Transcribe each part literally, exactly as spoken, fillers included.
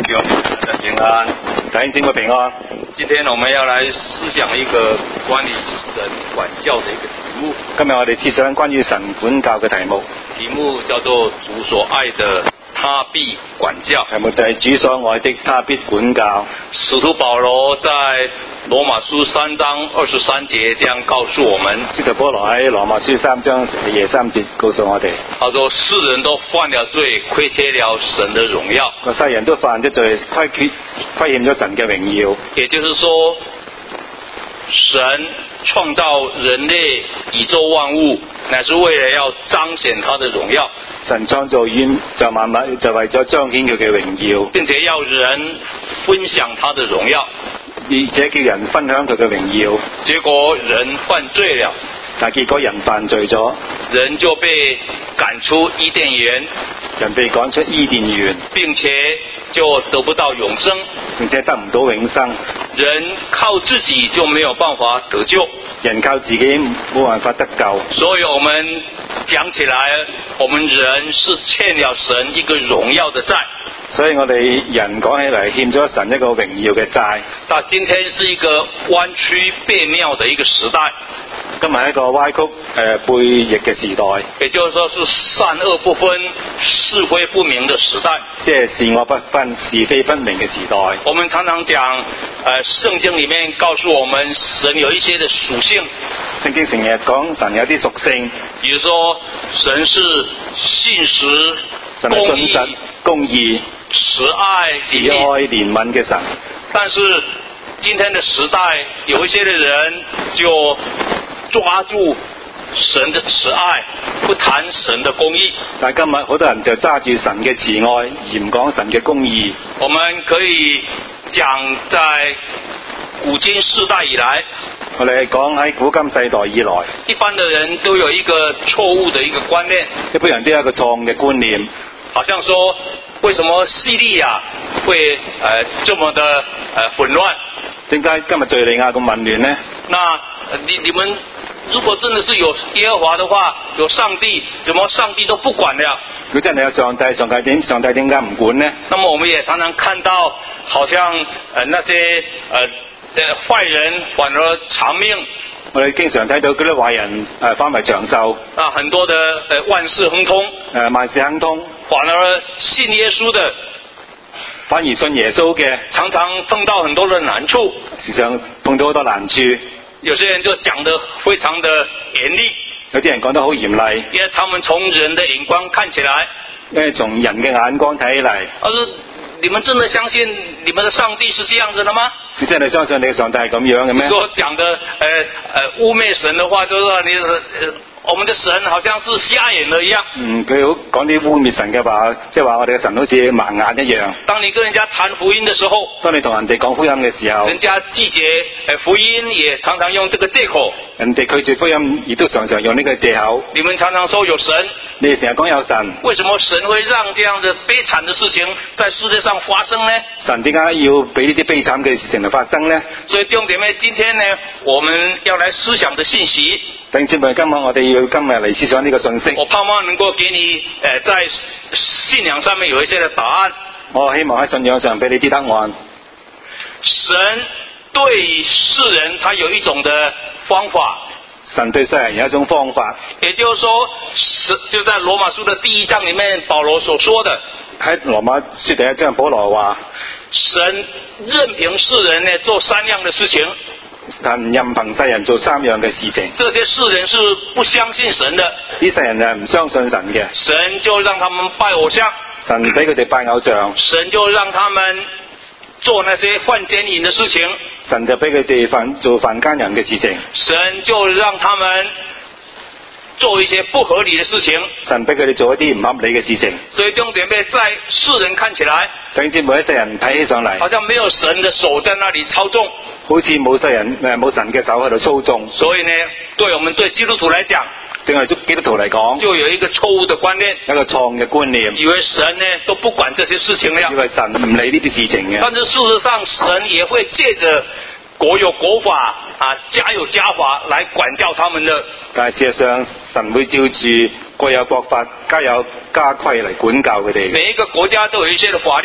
弟兄大家平安， 弟兄姊妹平安。 今天我们要来思想一个关于神管教的一个题目。 今日我哋思想關於神管教嘅題目， 題目叫做主所愛的他必管教。 題目就係主所愛的他必管教。 使徒保羅在羅馬書三章二十三節這樣告訴我們， 使徒保羅喺羅馬書三章廿三節告訴我哋， 他說世人都犯了罪，虧缺了神的榮耀。 個世人都犯咗罪，虧缺虧欠咗神嘅榮耀。 也就是說，神創造人類宇宙萬物，乃是為了要彰顯他的榮耀。 神創造宇宙萬物就為咗彰顯佢嘅榮耀， 並且要人分享他的榮耀， 而且叫人分享佢嘅榮耀。 結果人犯罪了， 但結果人犯罪咗， 人就被趕出伊甸園， 人被趕出伊甸園， 並且就得不到永生， 並且得唔到永生。 人靠自己就沒有辦法得救， 人靠自己冇辦法得救。 所以我們講起來，我們人是欠了神一個榮耀的債。 所以我哋人講起嚟欠咗神一個榮耀嘅債。 但今天是一個彎曲悖謬的一個時代， 今日係一個歪曲誒、呃、背逆嘅時代， 也就是說是善惡不分、是非不明的時代， 即係善惡不分、是非分明嘅時代。 我們常常講，呃，聖經裏面告訴我們神有一些的屬性， 聖經成日講神有啲屬性， 比如說神是信實、 神係信實、公義、 慈愛、 慈愛、憐憫嘅神。 但是今天的時代，有一些的人就抓住神的慈愛，不談神的公義。 但今日好多人就揸住神嘅慈愛，而唔講神嘅公義。 我們可以講在古今世代以來， 我哋講喺古今世代以來， 一般的人都有一個錯誤的一個觀念， 一般人都有一個錯誤嘅觀念， 好像說為什麼敘利亞會呃這麼的呃混亂？ 點解今日敘利亞咁混亂呢？ 那你你們如果真的是有耶和華的話，有上帝，怎麼上帝都不管了？ 如果真係有上帝，上帝點上帝點解唔管呢？ 那麼我們也常常看到，好像呃那些呃呃壞人反而長命。 我哋經常睇到嗰啲壞人誒反為長壽。 啊，很多的呃萬事亨通。 誒萬事亨通。 反而信耶穌的， 反而信耶穌嘅， 常常碰到很多的難處， 時常碰到好多難處。 有些人就講得非常的嚴厲， 有啲人講得好嚴厲， 因為他們從人的眼光看起來， 因為從人嘅眼光睇起嚟， 他說：你們真的相信你們的上帝是這樣子的嗎？ 你真係相信你嘅上帝係咁樣嘅咩？ 說講的呃呃污蔑神的話，就是說你呃。我們的神好像是瞎眼了一樣。嗯， 佢好講啲污蔑神嘅話，即係話我哋嘅神好似盲眼一樣。 當你跟人家談福音的時候， 當你同人哋講福音嘅時候， 人家拒絕誒福音，也常常用這個借口。 人哋拒絕福音，亦都常常用呢個借口。 你們常常說有神， 你哋成日講有神， 為什麼神會讓這樣的悲慘的事情在世界上發生呢？ 神點解要俾呢啲悲慘嘅事情嚟發生呢？ 所以弟兄姐妹，今天呢，我們要來思想的信息。 弟兄姊妹，今日我哋要今日嚟思想呢個信息。 我盼望能夠給你誒、呃，在信仰上面有一些的答案。 我希望喺信仰上俾你啲答案。 神對世人，他有一種的方法。 神對世人有一種方法， 也就是說，神就在羅馬書的第一章裡面，保羅所說的。 喺羅馬書第一章，保羅話： 神任憑世人呢做三樣的事情。 但任憑世人做三樣嘅事情， 這些世人是不相信神的， 啲世人係唔相信神嘅， 神就讓他們拜偶像， 神俾佢哋拜偶像， 神就讓他們做那些犯奸淫的事情， 神就俾佢哋犯做犯奸淫嘅事情， 神就讓他們做一些不合理的事情， 神俾佢哋做一啲唔合理嘅事情。 所以弟兄姐妹，在世人看起來， 弟兄姊妹喺世人睇起上嚟， 好像沒有神的手在那裡操縱， 好似冇世人誒冇神嘅手喺度操縱。 所以呢，對我們對基督徒來講， 對我哋基督徒嚟講， 就有一個錯誤的觀念， 一個錯誤嘅觀念， 以為神呢都不管這些事情了， 以為神唔理呢啲事情嘅。 但是事實上，神也會借着國有國法啊，家有家法來管教他們的。 但係事實上，神會照住國有國法、家有家規嚟管教佢哋。 每一個國家都有一些的法律，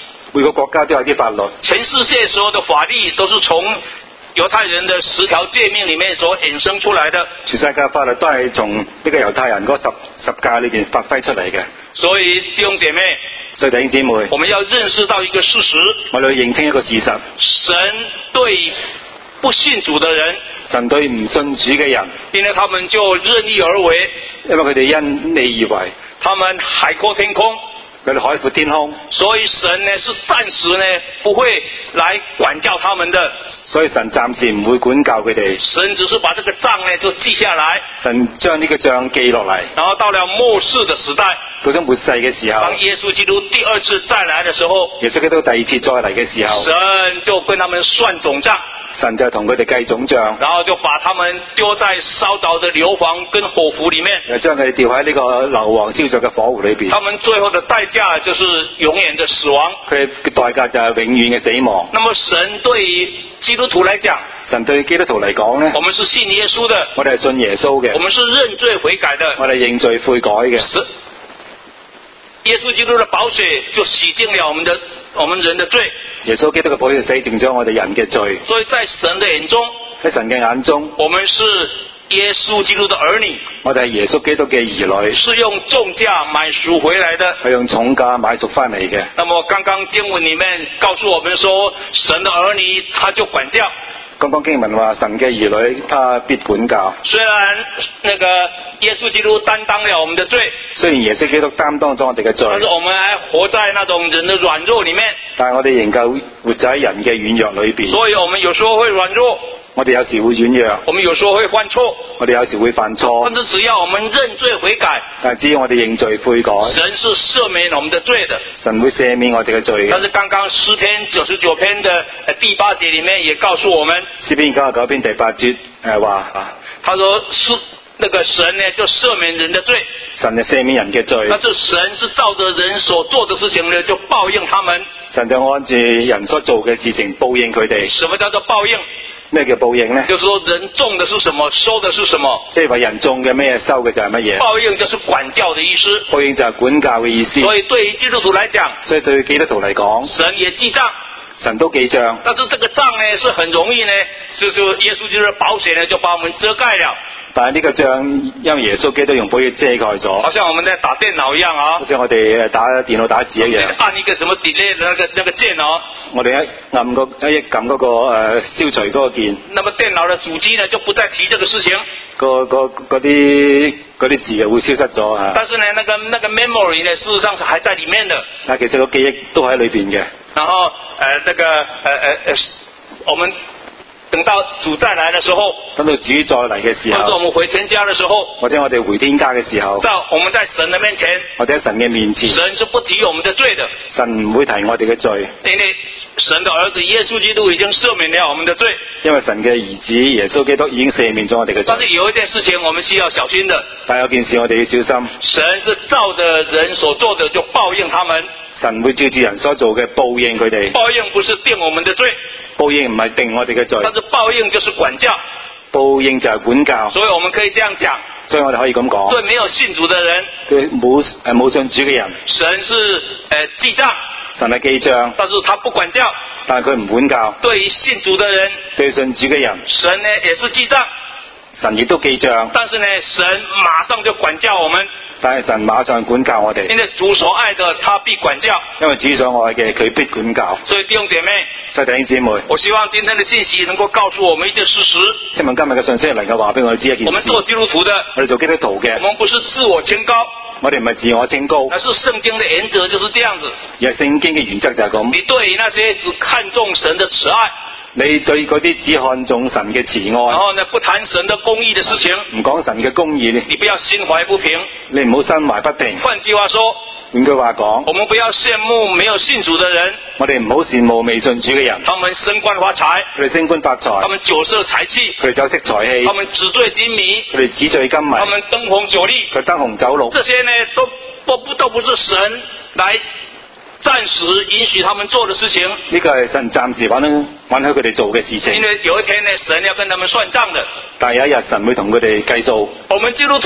每個國家都有啲法律。 全世界所有的法律都是從猶太人的十條誡命裡面所衍生出來的。 全世界法律都係從呢個猶太人嗰十十誡裏邊發揮出嚟嘅。 所以弟兄姐妹， 所以弟兄姊妹， 我們要認識到一個事實， 我哋要認清一個事實， 神對不信主的人， 神對唔信主嘅人， 因為他們就任意而為， 因為佢哋因你而為， 他們海闊天空， 佢哋海闊天空， 所以神呢是暫時呢不會來管教他們的， 所以神暫時唔會管教佢哋， 神只是把這個賬呢就記下來， 神將呢個賬記落嚟， 然後到了末世的時代， 到咗末世嘅時候， 當耶穌基督第二次再來的時候， 耶穌基督第二次再嚟嘅時候， 神就跟他們算總賬， 神就同佢哋計總賬， 然後就把他們丟在燒着的硫磺跟火湖裡面， 又將佢哋掉喺呢個硫磺燒着嘅火湖裏邊， 他們最後的代價就是永遠的死亡， 佢嘅代價就係永遠嘅死亡。 那麼神對於基督徒來講， 神對基督徒嚟講呢， 我們是信耶穌的， 我哋係信耶穌嘅， 我們是認罪悔改的， 我哋認罪悔改嘅。 耶穌基督的寶血就洗淨了我們的我們人的罪。 耶穌基督嘅寶血洗淨咗我哋人嘅罪。 所以在神的眼中， 喺神嘅眼中， 我們是耶穌基督的兒女， 我哋係耶穌基督嘅兒女， 是用重價買贖回來的， 係用重價買贖翻嚟嘅。 那麼剛剛經文裡面告訴我們說，神的兒女他就管教。 剛剛經文話神嘅兒女他必管教。 雖然那個耶穌基督擔當了我們的罪， 雖然耶穌基督擔當咗我哋嘅罪， 但是我們還活在那種人的軟弱裡面， 但係我哋仍舊活在人嘅軟弱裏邊。 所以我們有時候會軟弱， 我哋有時會軟弱， 我們有時候會犯錯， 我哋有時會犯錯。 但是只要我們認罪悔改， 但係只要我哋認罪悔改， 神是赦免我們的罪的。 神會赦免我哋嘅罪嘅。 但是剛剛詩篇九十九篇的第八節裡面也告訴我們， 詩篇九十九篇第八節誒話啊， 他說是那個神呢就赦免人的罪， 神就赦免人嘅罪。 但是神是照着人所做的事情呢就報應他們。 神就按住人所做嘅事情報應佢哋。 什麼叫做報應？ 咩叫報應呢？ 就是說人種的是什麼，收的是什麼。 即係話人種嘅咩，收嘅就係乜嘢。 報應就是管教的意思。 報應就係管教嘅意思。 所以對於基督徒來講， 所以對於基督徒嚟講， 神也記賬， 神都記賬。 但是這個賬呢是很容易呢，就是耶穌基督的寶血呢就把我們遮蓋了。 但係呢個賬因為耶穌基督用寶血遮蓋咗， 好像我們在打電腦一樣啊， 好似我哋打電腦打字一樣， 按一個什麼 delete 那個那個鍵哦， 我哋一按個一撳嗰個誒消除嗰個鍵， 那麼電腦的主機呢就不再提這個事情， 個個嗰啲嗰啲字就會消失咗啊。 但是呢，那個那個 memory 呢，事實上是還在裡面的。 但其實個記憶都喺裏邊嘅。 然後呃那個呃呃呃，我們等到主再來的時候， 等到主再嚟嘅時候， 或者我們回天家的時候， 或者我哋回天家嘅時候， 在我們在神的面前， 我哋喺神嘅面前， 神是不提我們的罪的， 神唔會提我哋嘅罪， 因為神的兒子耶穌基督已經赦免了我們的罪。 因為神嘅兒子耶穌基督已經赦免咗我哋嘅罪。 但是有一件事情我們需要小心的， 但有件事我哋要小心， 神是照着人所做的就報應他們， 神會照住人所做嘅報應佢哋。 報應不是定我們的罪， 報應唔係定我哋嘅罪， 但是報應就是管教， 報應就係管教。 所以我們可以這樣講， 所以我哋可以咁講， 對沒有信主的人， 對冇誒冇信主嘅人， 神是呃記賬， 神係記賬， 但是他不管教。 但係佢唔管教。 對於信主的人， 對信主嘅人， 神呢也是記賬， 神亦都記賬， 但是呢，神馬上就管教我們。 但係神馬上管教我哋， 因為主所愛的，他必管教。 因為主所愛嘅，佢必管教。 所以弟兄姐妹， 所以弟兄姊妹， 我希望今天的信息能夠告訴我們一件事實。 希望今日嘅信息能夠話俾我哋知一件事。 我們做基督徒的， 我哋做基督徒嘅， 我們不是自我清高， 我哋唔係自我清高， 而是聖經的原則就是這樣子。 而係聖經嘅原則就係咁。 你對於那些只看重神的慈愛， 你對嗰啲只看重神嘅慈愛， 然後呢不談神的公義的事情， 唔講神嘅公義， 你不要心懷不平， 你唔好心懷不平。 換句話說， 換句話講， 我們不要羨慕沒有信主的人， 我哋唔好羨慕未信主嘅人， 他們升官發財， 佢哋升官發財， 他們酒色財氣， 佢哋酒色財氣， 他們紙醉金迷， 佢哋紙醉金迷， 他們燈紅酒綠， 佢燈紅酒綠， 這些呢都都不都不是神來暫時允許他們做的事情。 呢個係神暫時允許允許佢哋做嘅事情。 因為有一天呢，神要跟他們算賬的。 但係有一日神會同佢哋計數。 我們基督徒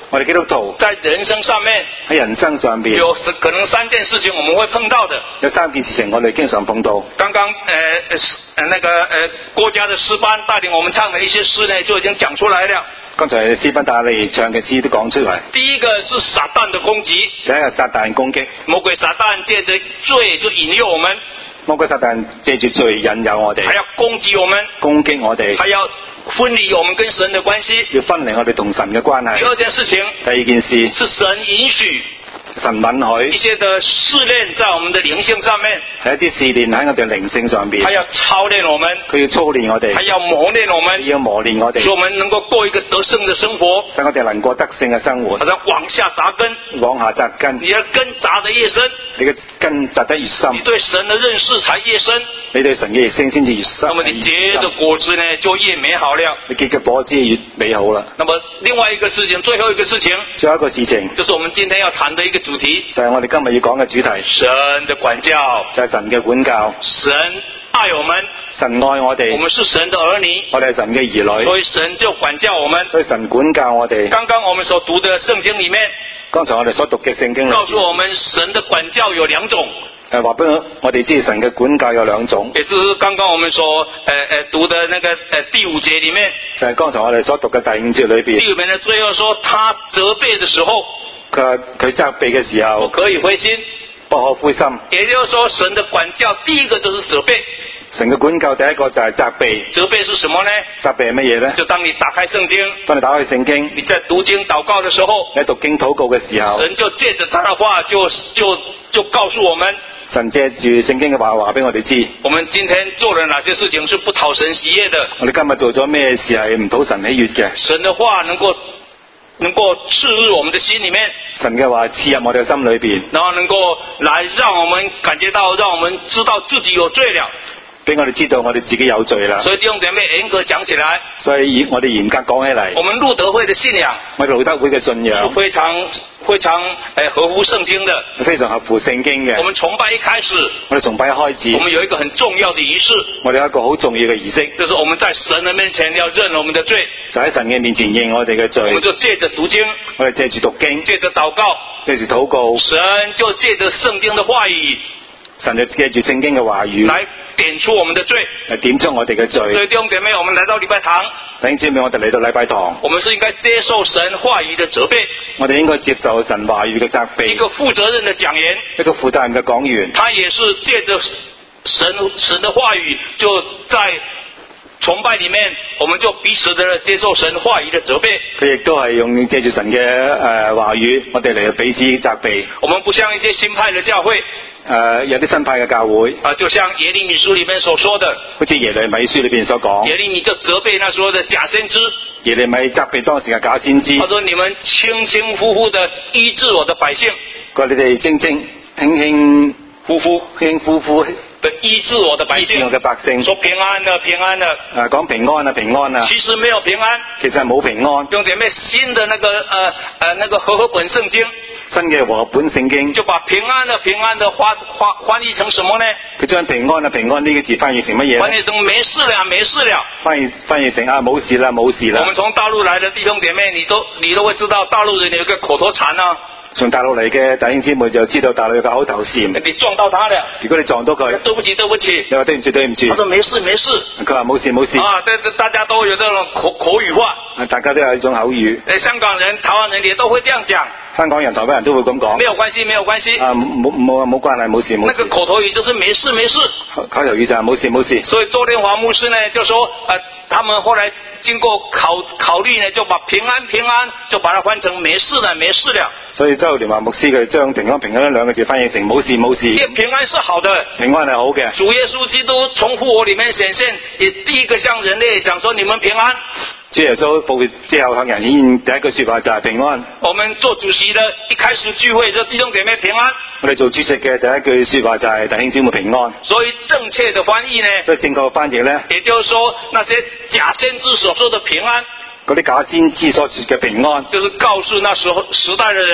我哋基督徒在人生上面喺人生上邊有可能三件事情我們會碰到的。 有三件事情我哋經常碰到。 剛剛呃呃那個呃國家的詩班帶領我們唱的一些詩呢，就已經講出來了。 剛才詩班帶嚟唱嘅詩都講出嚟。 第一個是撒旦的攻擊， 第一個撒旦攻擊， 魔鬼撒旦借着罪就引誘我們， 魔鬼撒旦借住罪引誘我哋， 還要攻擊我們， 攻擊我哋， 還要分離我們跟神的關係， 要分離我哋同神嘅關係。 第二件事情， 第二件事是神允許神允許一些的試煉在我們的靈性上面， 係一啲試煉喺我哋靈性上邊， 他要操練我們， 佢要操練我哋， 他要磨練我們， 要磨練我哋， 使我們能夠過一個得勝的生活， 使我哋能過得勝嘅生活， 好像往下扎根， 往下扎根， 你的根扎得越深， 你嘅根扎得越深， 你對神的認識才越深， 你對神嘅認識先至越深， 那麼你結的果子呢就越美好了， 你結嘅果子越美好啦。 那麼另外一個事情，最後一個事情， 最後一個事情， 就是我們今天要談的一個主題， 就係我哋今日要講嘅主題， 神的管教， 就係神嘅管教。 神愛我們， 神愛我哋， 我們是神的兒女， 我哋係神嘅兒女， 所以神就管教我們。 所以神管教我哋。 剛剛我們所讀的聖經裏面， 剛才我哋所讀嘅聖經裏， 告訴我們神的管教有兩種。 誒話俾我哋知神嘅管教有兩種， 也就是剛剛我們所呃呃讀的那個呃第五節裏面， 就係剛才我哋所讀嘅第五節裏邊。 第五節呢最後說，他責備的時候， 佢話佢責備嘅時候， 不可以灰心， 不可灰心。 也就是說，神的管教第一個就是責備。 神嘅管教第一個就係責備。 責備是什麼呢？ 責備係乜嘢呢？ 就當你打開聖經， 當你打開聖經， 你在讀經禱告的時候， 你讀經禱告嘅時候， 神就借着他的話就就就告訴我們， 神借住聖經嘅話話俾我哋知， 我們今天做了哪些事情是不討神喜悅的。 我哋今日做咗咩事係唔討神喜悅嘅？ 神的話能夠能夠刺入我們的心裏面， 神嘅話刺入我哋嘅心裏邊， 然後能夠來讓我們感覺到，讓我們知道自己有罪了， 俾我哋知道我哋自己有罪啦。 所以弟兄姐妹嚴格講起來， 所以我哋嚴格講起嚟， 我們路德會的信仰， 我哋路德會嘅信仰是非常非常誒合乎聖經的， 非常合乎聖經嘅。 我們崇拜一開始， 我哋崇拜一開始， 我們有一個很重要的儀式， 我哋有一個好重要嘅儀式， 就是我們在神的面前要認我們的罪， 就喺神嘅面前認我哋嘅罪。 我們就借着讀經， 我哋借住讀經， 借着禱告， 借住禱告， 神就借着聖經的話語， 神就借住聖經嘅話語來點出我們的罪， 嚟點出我哋嘅罪。 所以弟兄姐妹，我們來到禮拜堂， 弟兄姊妹，我哋嚟到禮拜堂， 我們是應該接受神話語的責備， 我哋應該接受神話語嘅責備。 一個負責任的講員， 一個負責任嘅講員， 他也是借着神神的話語，就在崇拜裏面，我們就彼此的接受神話語的責備。 佢亦都係用借住神嘅誒話語，我哋嚟彼此責備。 我們不像一些新派的教會， 誒、呃、有啲新派嘅教會， 啊，就像耶利米書裏面所說的， 好似耶利米書裏邊所講， 耶利米就責備那時候的假先知， 耶利米責備當時嘅假先知。 他說：你們輕輕忽忽的醫治我的百姓， 佢話你哋正正輕輕呼呼輕呼呼的醫治我的百姓， 我嘅百姓， 說平安的平安的， 誒講平安啊平安啊， 其實沒有平安， 其實係冇平安。 弟兄姐妹，新的那個呃呃那個和合本聖經， 新嘅和合本聖經就把平安的平安的翻翻翻譯成什麼呢？ 佢將平安啊平安呢個字翻譯成乜嘢？ 翻譯成沒事了沒事了。 翻譯翻譯成啊冇事啦冇事啦。 我們從大陸來的弟兄姐妹，你都你都會知道大陸人有一個口頭禪啊。 從大陸嚟嘅弟兄姊妹就知道大陸有個口頭禪。 你撞到他了， 如果你撞到佢， 對不起對不起， 你話對唔住對唔住。 他說沒事沒事。 佢話冇事冇事。 啊，對對，大家都有這種口口語化。 大家都有一種口語。 誒，香港人、台灣人也都會這樣講。 香港人、台灣人都會咁講。 沒有關係，沒有關係。 啊，冇冇冇關係，冇事冇事。 那個口頭語就是沒事沒事。 口頭語就係冇事冇事。 所以周天華牧師呢就說，呃，他們後來經過考考慮呢，就把平安平安就把它翻成沒事了沒事了。 所以周天華牧師佢將平安平安兩個字翻譯成冇事冇事。 因為平安是好的， 平安係好嘅。 主耶穌基督從復活裏面顯現，也第一個向人類講說：你們平安。 主耶穌復活之後向人顯現第一句說話就係平安。 我們做主席的一開始聚會就弟兄姐妹平安。 我哋做主席嘅第一句說話就係弟兄姊妹平安。 所以正確的翻譯呢？ 所以正確嘅翻譯呢？ 也就是說，那些假先知所說的平安， 嗰啲假先知所說嘅平安， 就是告訴那時候時代的人，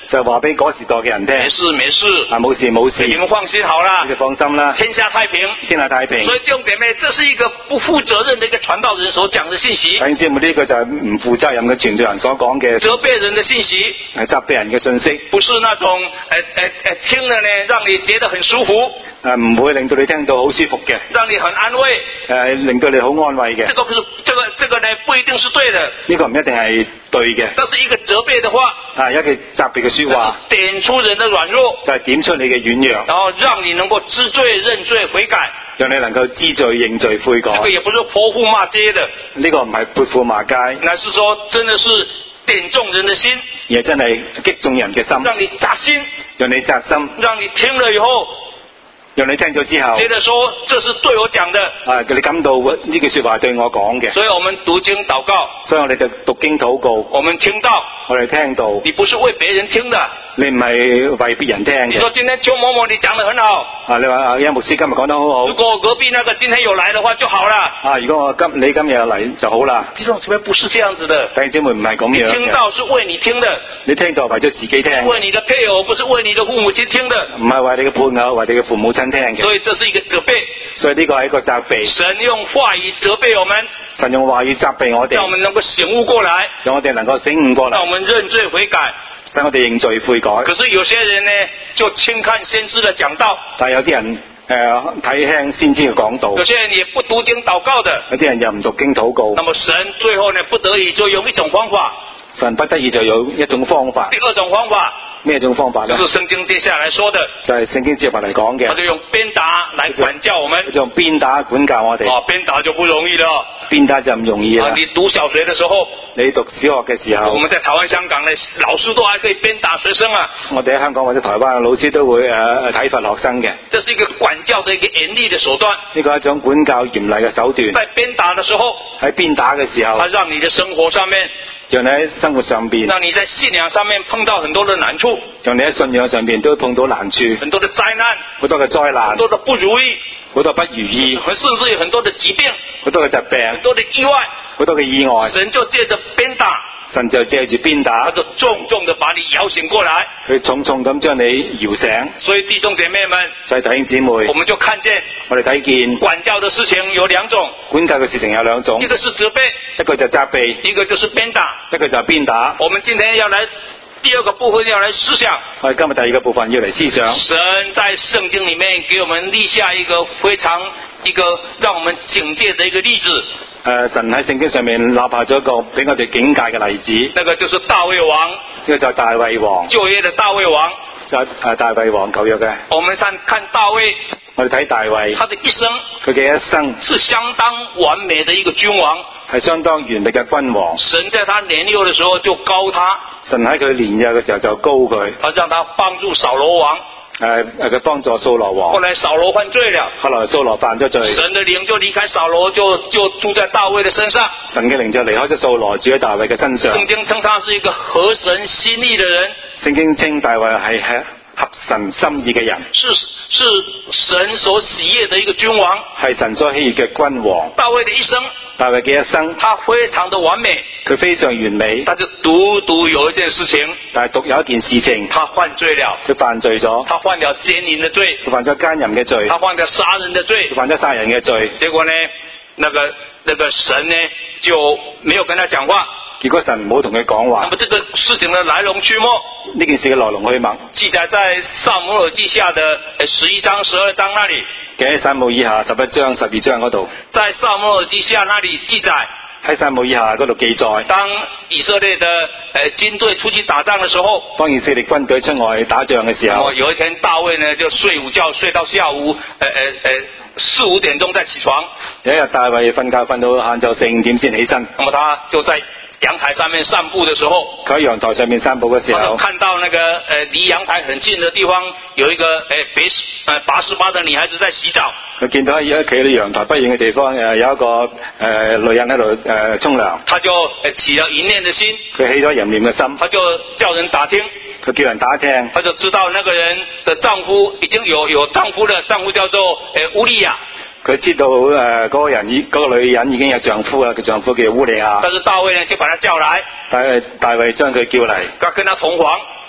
就話俾嗰時代嘅人聽， 没事没事， 啊冇事冇事， 你们放心好了， 你哋放心啦， 天下太平， 天下太平。 所以弟兄姐妹，这是一个不负责任的一个傳道人所講的信息， 弟兄姊妹，呢個就係唔負責任嘅傳道人所講嘅責備人的信息， 係責備人嘅信息， 不是那種誒誒誒聽了呢，讓你覺得很舒服， 誒唔會令到你聽到好舒服嘅， 讓你很安慰， 誒令到你好安慰嘅。 這個不是，這個這個呢不一定是對的， 呢個唔一定係對嘅。 這是一個責備的話， 啊，一句責備嘅説話， 點出人的軟弱， 就係點出你嘅軟弱， 然後讓你能夠知罪認罪悔改。 讓你能夠知罪認罪悔改。 這個也不是潑婦罵街的， 呢個唔係潑婦罵街， 乃是說真的是點中人的心， 而係真係擊中人嘅心， 讓你扎心， 讓你扎心， 讓你聽了以後， 讓你聽咗之後， 覺得說這是對我講的， 啊，你感到呢句說話對我講嘅。 所以我們讀經禱告， 所以我哋就讀經禱告， 我們聽到， 我哋聽到， 你不是為別人聽的， 你唔係為別人聽嘅。 你說今天邱某某你講得很好， 啊，你話啊，邱牧師今日講得好好。 如果隔壁那個今天有來的話就好了。 啊，如果我今你今日有嚟就好啦。 弟兄姊妹不是這樣子的， 弟兄姊妹唔係咁樣嘅。 聽到是為你聽的， 你聽到為咗自己聽， 為你的配偶，不是為你的父母親聽的， 唔係為你嘅配偶，為你嘅父母親聽嘅。 所以這是一個責備， 所以呢個係一個責備。 神用話語責備我們， 神用話語責備我哋， 讓我們能夠醒悟過來， 讓我哋能夠醒悟過來， 讓我們認罪悔改， 使我哋認罪悔改。 可是有些人呢，就輕看先知的講道， 但係有啲人誒睇輕先知嘅講道， 有些人也不讀經禱告的， 有啲人又唔讀經禱告。 那麼神最後呢，不得已就用一種方法， 神不得已就有一種方法。 第二種方法， 咩種方法呢？ 就是聖經接下來說的， 就係聖經接落嚟講嘅。 他就用鞭打來管教我們， 就用鞭打管教我哋。 哦，鞭打就不容易了， 鞭打就唔容易啦。 啊，你讀小學的時候， 你讀小學嘅時候， 我們在台灣、香港呢，老師都還可以鞭打學生啊。 我哋喺香港或者台灣嘅老師都會誒體罰學生嘅。 這是一個管教的一個嚴厲的手段。 呢個係一種管教嚴厲嘅手段。 在鞭打的時候， 喺鞭打嘅時候， 它讓你的生活上面， 讓你喺生活上邊， 讓你在信仰上面碰到很多的難處， 讓你喺信仰上邊都碰到難處， 很多的災難， 好多嘅災難， 很多的不如意， 好多不如意， 甚至有很多的疾病， 好多嘅疾病， 很多的意外， 好多嘅意外。 神就借着鞭打， 神就借住鞭打， 他就重重的把你搖醒過來， 佢重重咁將你搖醒。 所以弟兄姐妹們， 所以弟兄姊妹， 我們就看見我哋睇見管教的事情有兩種， 管教嘅事情有兩種， 一個是責備， 一個就責備， 一個就是鞭打， 一個就鞭打。 我們今天要來第二個部分要來思想， 我哋今日第二個部分要嚟思想。 神在聖經裡面給我們立下一個非常一個讓我們警戒的一個例子。 誒、呃，神喺聖經上面立下咗一個俾我哋警戒嘅例子。 那個就是大衛王， 呢個就係大衛王， 舊約的大衛王。 就係誒大衛王舊約嘅。 我們看看大衛， 我哋睇大衛， 他的一生， 佢嘅一生是相當完美的一個君王， 係相當完美嘅君王。 神在他年幼的時候就膏他， 神喺佢年幼嘅時候就膏佢， 他讓他幫助掃羅王。 誒誒，佢幫助掃羅王。 後來掃羅犯罪了， 後來掃羅犯咗罪， 神的靈就離開掃羅，就就住在大衛的身上。 神嘅靈就離開咗掃羅，住喺大衛嘅身上。 聖經稱他是一個合神心意的人。 聖經稱大衛係係合神心意嘅人， 是是神所喜悅的一個君王， 係神所喜悅嘅君王。 大衛的一生， 大衛嘅一生， 他非常的完美， 佢非常完美。 但是獨獨有一件事情， 但係獨有一件事情， 他犯罪了， 佢犯罪咗， 他犯了姦淫的罪， 佢犯咗奸淫嘅罪， 他犯了殺人的罪， 佢犯咗殺人嘅罪。 結果呢，那個那個神呢就沒有跟他講話。 結果神唔好同佢講話。 那麼這個事情的來龍去脈， 呢件事嘅來龍去脈， 記載在撒母耳記下的十一章、十二章那裡。 喺撒母耳下十一章、十二章嗰度。 在撒母耳記下那裡記載。 喺撒母耳下嗰度記載。 當以色列的誒軍隊出去打仗的時候， 當以色列軍隊出外打仗嘅時候， 有一天大衛呢就睡午覺，睡到下午誒誒誒四五點鐘再起床。 有一日大衛瞓覺瞓到晏晝四五點先起身。 那麼他就在陽台上面散步的時候， 佢喺陽台上面散步嘅時候， 他就看到那個呃離陽台很近的地方有一個誒別呃八十八的女孩子在洗澡。 佢見到喺企喺陽台不遠嘅地方誒有一個誒、呃、女人喺度誒沖涼。 他就誒起了淫念的心， 佢起咗淫念嘅心， 他就叫人打聽， 佢叫人打聽， 他就知道那個人的丈夫已經有有丈夫的，丈夫叫做誒烏利亞。 佢知道誒嗰、呃那個人已嗰、那個女人已經有丈夫啦，佢丈夫叫烏利亞。 但是大衛呢就把他叫來， 但係大衛將佢叫嚟， 他跟他同房，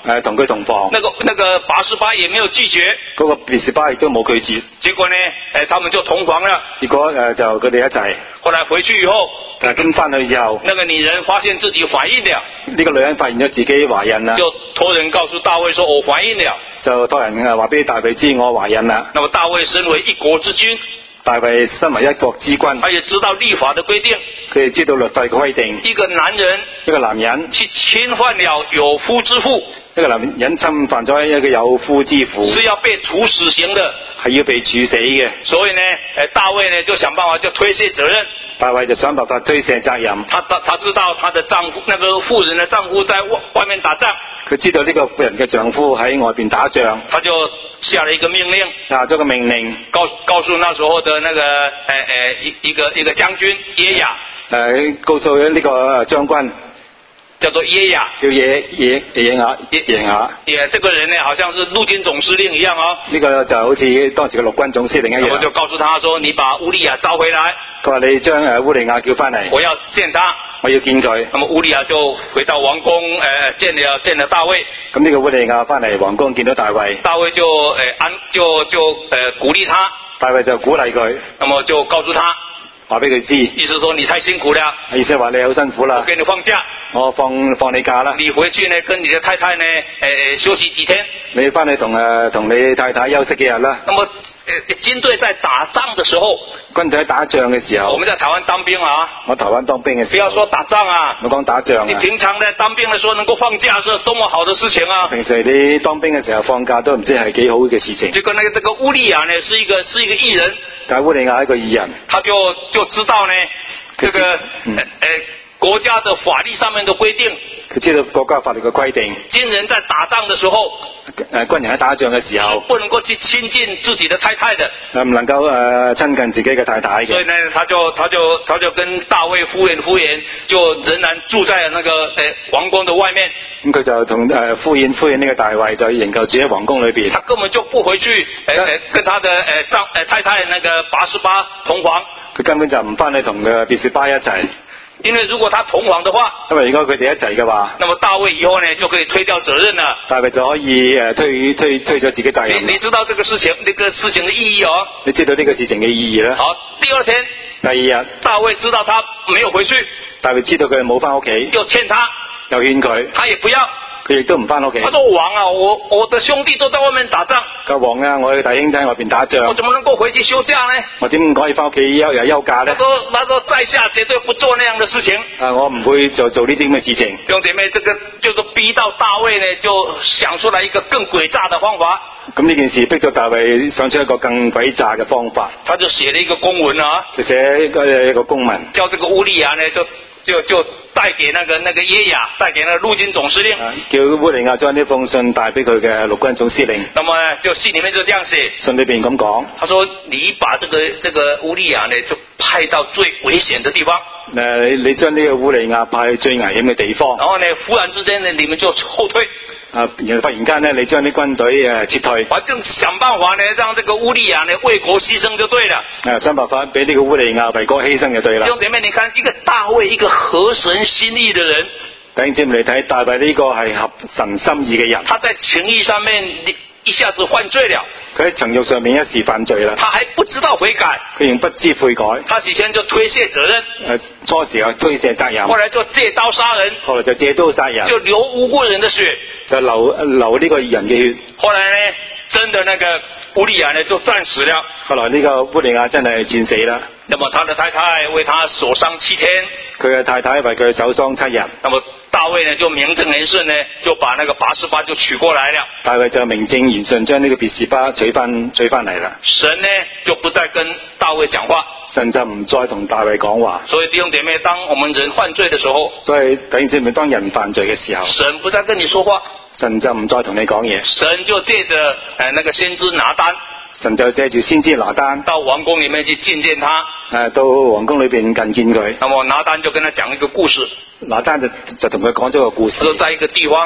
誒同佢同房。 那個那個拔示巴也沒有拒絕。 嗰個別是巴亦都冇拒絕。 結果呢，誒，他們就同房了。 結果誒就佢哋一齊。 後來回去以後， 誒跟翻去以後， 那個女人發現自己懷孕了。 呢個女人發現咗自己懷孕啦。 就託人告訴大衛說：我懷孕了。就託人誒話俾大衛知我懷孕啦。 那麼大衛身為一國之君。 大衛身為一國之君， 他也知道律法的規定， 佢哋知道律法嘅規定。 一個男人， 一個男人去侵犯了有夫之婦， 一個男人侵犯咗一個有夫之婦， 是要被處死刑的， 係要被處死嘅。 所以呢，誒，大衛呢就想辦法就推卸責任。 大衛就想辦法推卸責任。 他他他知道他的丈夫，那個婦人的丈夫在外外面打仗， 佢知道呢個婦人嘅丈夫喺外邊打仗， 他就下了一個命令， 下咗個命令， 告告訴那時候的那個誒誒一一個一個將軍耶亞， 誒告訴呢個將軍叫做耶亞， 叫耶耶耶亞耶耶亞， 也這個人呢，好像是陸軍總司令一樣哦。 呢個就好似當時嘅陸軍總司令一樣。 我就告訴他說：你把烏利亞召回來。 佢話你將誒烏利亞叫翻嚟， 我要見他， 我要見佢。 那麼烏利亞就回到王宮，誒、呃、見了見了大衛。 咁呢個烏利亞翻嚟皇宮見到大衛， 大衛就誒安、呃、就就誒、呃、鼓勵他。 大衛就鼓勵佢， 那麼就告訴他， 話俾佢知， 意思說你太辛苦了， 意思話你好辛苦啦， 我給你放假， 我放放你假啦， 你回去呢跟你的太太呢誒、呃、休息幾天， 你翻去同誒同你太太休息幾日啦。 那麼誒軍隊在打仗的時候， 軍隊喺打仗嘅時候， 我們在台灣當兵啊， 我台灣當兵嘅時候， 不要說打仗啊， 我講打仗啊， 你平常呢當兵的時候能夠放假是多麼好的事情啊， 平時你當兵嘅時候放假都唔知係幾好嘅事情。 結果呢個這個烏利亞呢是一個是一個義人， 但係烏利亞係一個義人， 他就就知道呢，這個誒、嗯呃、國家的法律上面的規定， 佢知道國家法律嘅規定， 軍人在打仗的時候， 誒軍人喺打仗嘅時候， 不能夠去親近自己的太太的， 誒唔能夠誒親近自己嘅太太嘅。 所以呢，他就他就他就跟大衛敷衍敷衍，就仍然住在那個誒、呃、王宮的外面。 咁佢就同誒敷衍敷衍呢個大衛，就仍舊住喺皇宮裏邊。 他根本就不回去誒誒、呃、跟他的誒丈誒太太那個拔示巴同房。 佢根本就唔翻去同嘅別是巴一齊。 因為如果他同房的話， 因為如果佢哋一齊嘅話， 那麼大衛以後呢就可以推掉責任了。 大衛就可以誒推推推咗自己責任。 你你知道這個事情，這個事情的意義哦？ 你知道呢個事情嘅意義啦。 好，第二天， 第二日， 大衛知道他沒有回去， 大衛知道佢冇翻屋企， 又勸他， 又勸佢， 他也不要。 佢亦都唔翻屋企。 他說：王啊，我我的兄弟都在外面打仗。 個王啊，我嘅弟兄仔喺外邊打仗。 我怎麼能夠回去休假呢？ 我點可以翻屋企休又休假呢？ 他說：他說在下絕對不做那樣的事情。 啊，我唔會做做呢啲咁嘅事情。 弟兄姐妹，這個就是逼到大衛呢，就想出來一個更詭詐的方法。 咁呢件事逼咗大衛想出一個更詭詐嘅方法。 他就寫了一個公文啊， 就寫一個一個公文， 叫這個烏利亞呢就。就就帶給那個那個耶亞，帶給那個陸軍總司令， 叫烏利亞將呢封信帶俾佢嘅陸軍總司令。 那麼就信裏面就這樣寫， 信裏邊咁講，他說你把這個這個烏利亞呢就派到最危險的地方。 誒，你你將呢個烏利亞派去最危險嘅地方。 然後呢，忽然之間呢，你們就後退。 啊！然後忽然間呢，你將啲軍隊誒撤退， 反正想辦法呢，讓這個烏利亞呢為國犧牲就對了。 誒，想辦法俾呢個烏利亞為國犧牲就對啦。 弟兄姐妹，你看一個大衛，一個合神心意的人。 弟兄姐妹，你睇大衛呢個係合神心意嘅人。 他在情義上面一下子犯罪了。 佢喺情欲上面一時犯罪啦。 他還不知道悔改。 佢仍不知悔改。 他起先就推卸責任。 誒，初時啊推卸責任。 後來就借刀殺人。 後來就借刀殺人。 就流無辜人的血。就流流呢個人嘅血。 後來呢，真的那個烏利亞呢就戰死了。 後來呢個烏利亞真係戰死啦。 那麼他的太太為他守喪七天。佢嘅太太為佢守喪七日。 那麼大衛呢就名正言順呢就把那個拔示巴就娶過來了。 大衛就名正言順將呢個別是巴娶翻娶翻嚟啦。 神呢就不再跟大衛講話。 神就唔再同大衛講話。 所以弟兄姐妹，當我們人犯罪的時候， 所以弟兄姐妹當人犯罪嘅時候， 神不再跟你說話。 神就唔再同你講嘢。 神就借着誒、呃、那個先知拿單。 神就借住先知拿單到王宮裏面去覲見他。 誒，到王宮裏邊覲見佢。 那麼拿單就跟他講一個故事。 拿單就就同佢講咗個故事。 說在一個地方，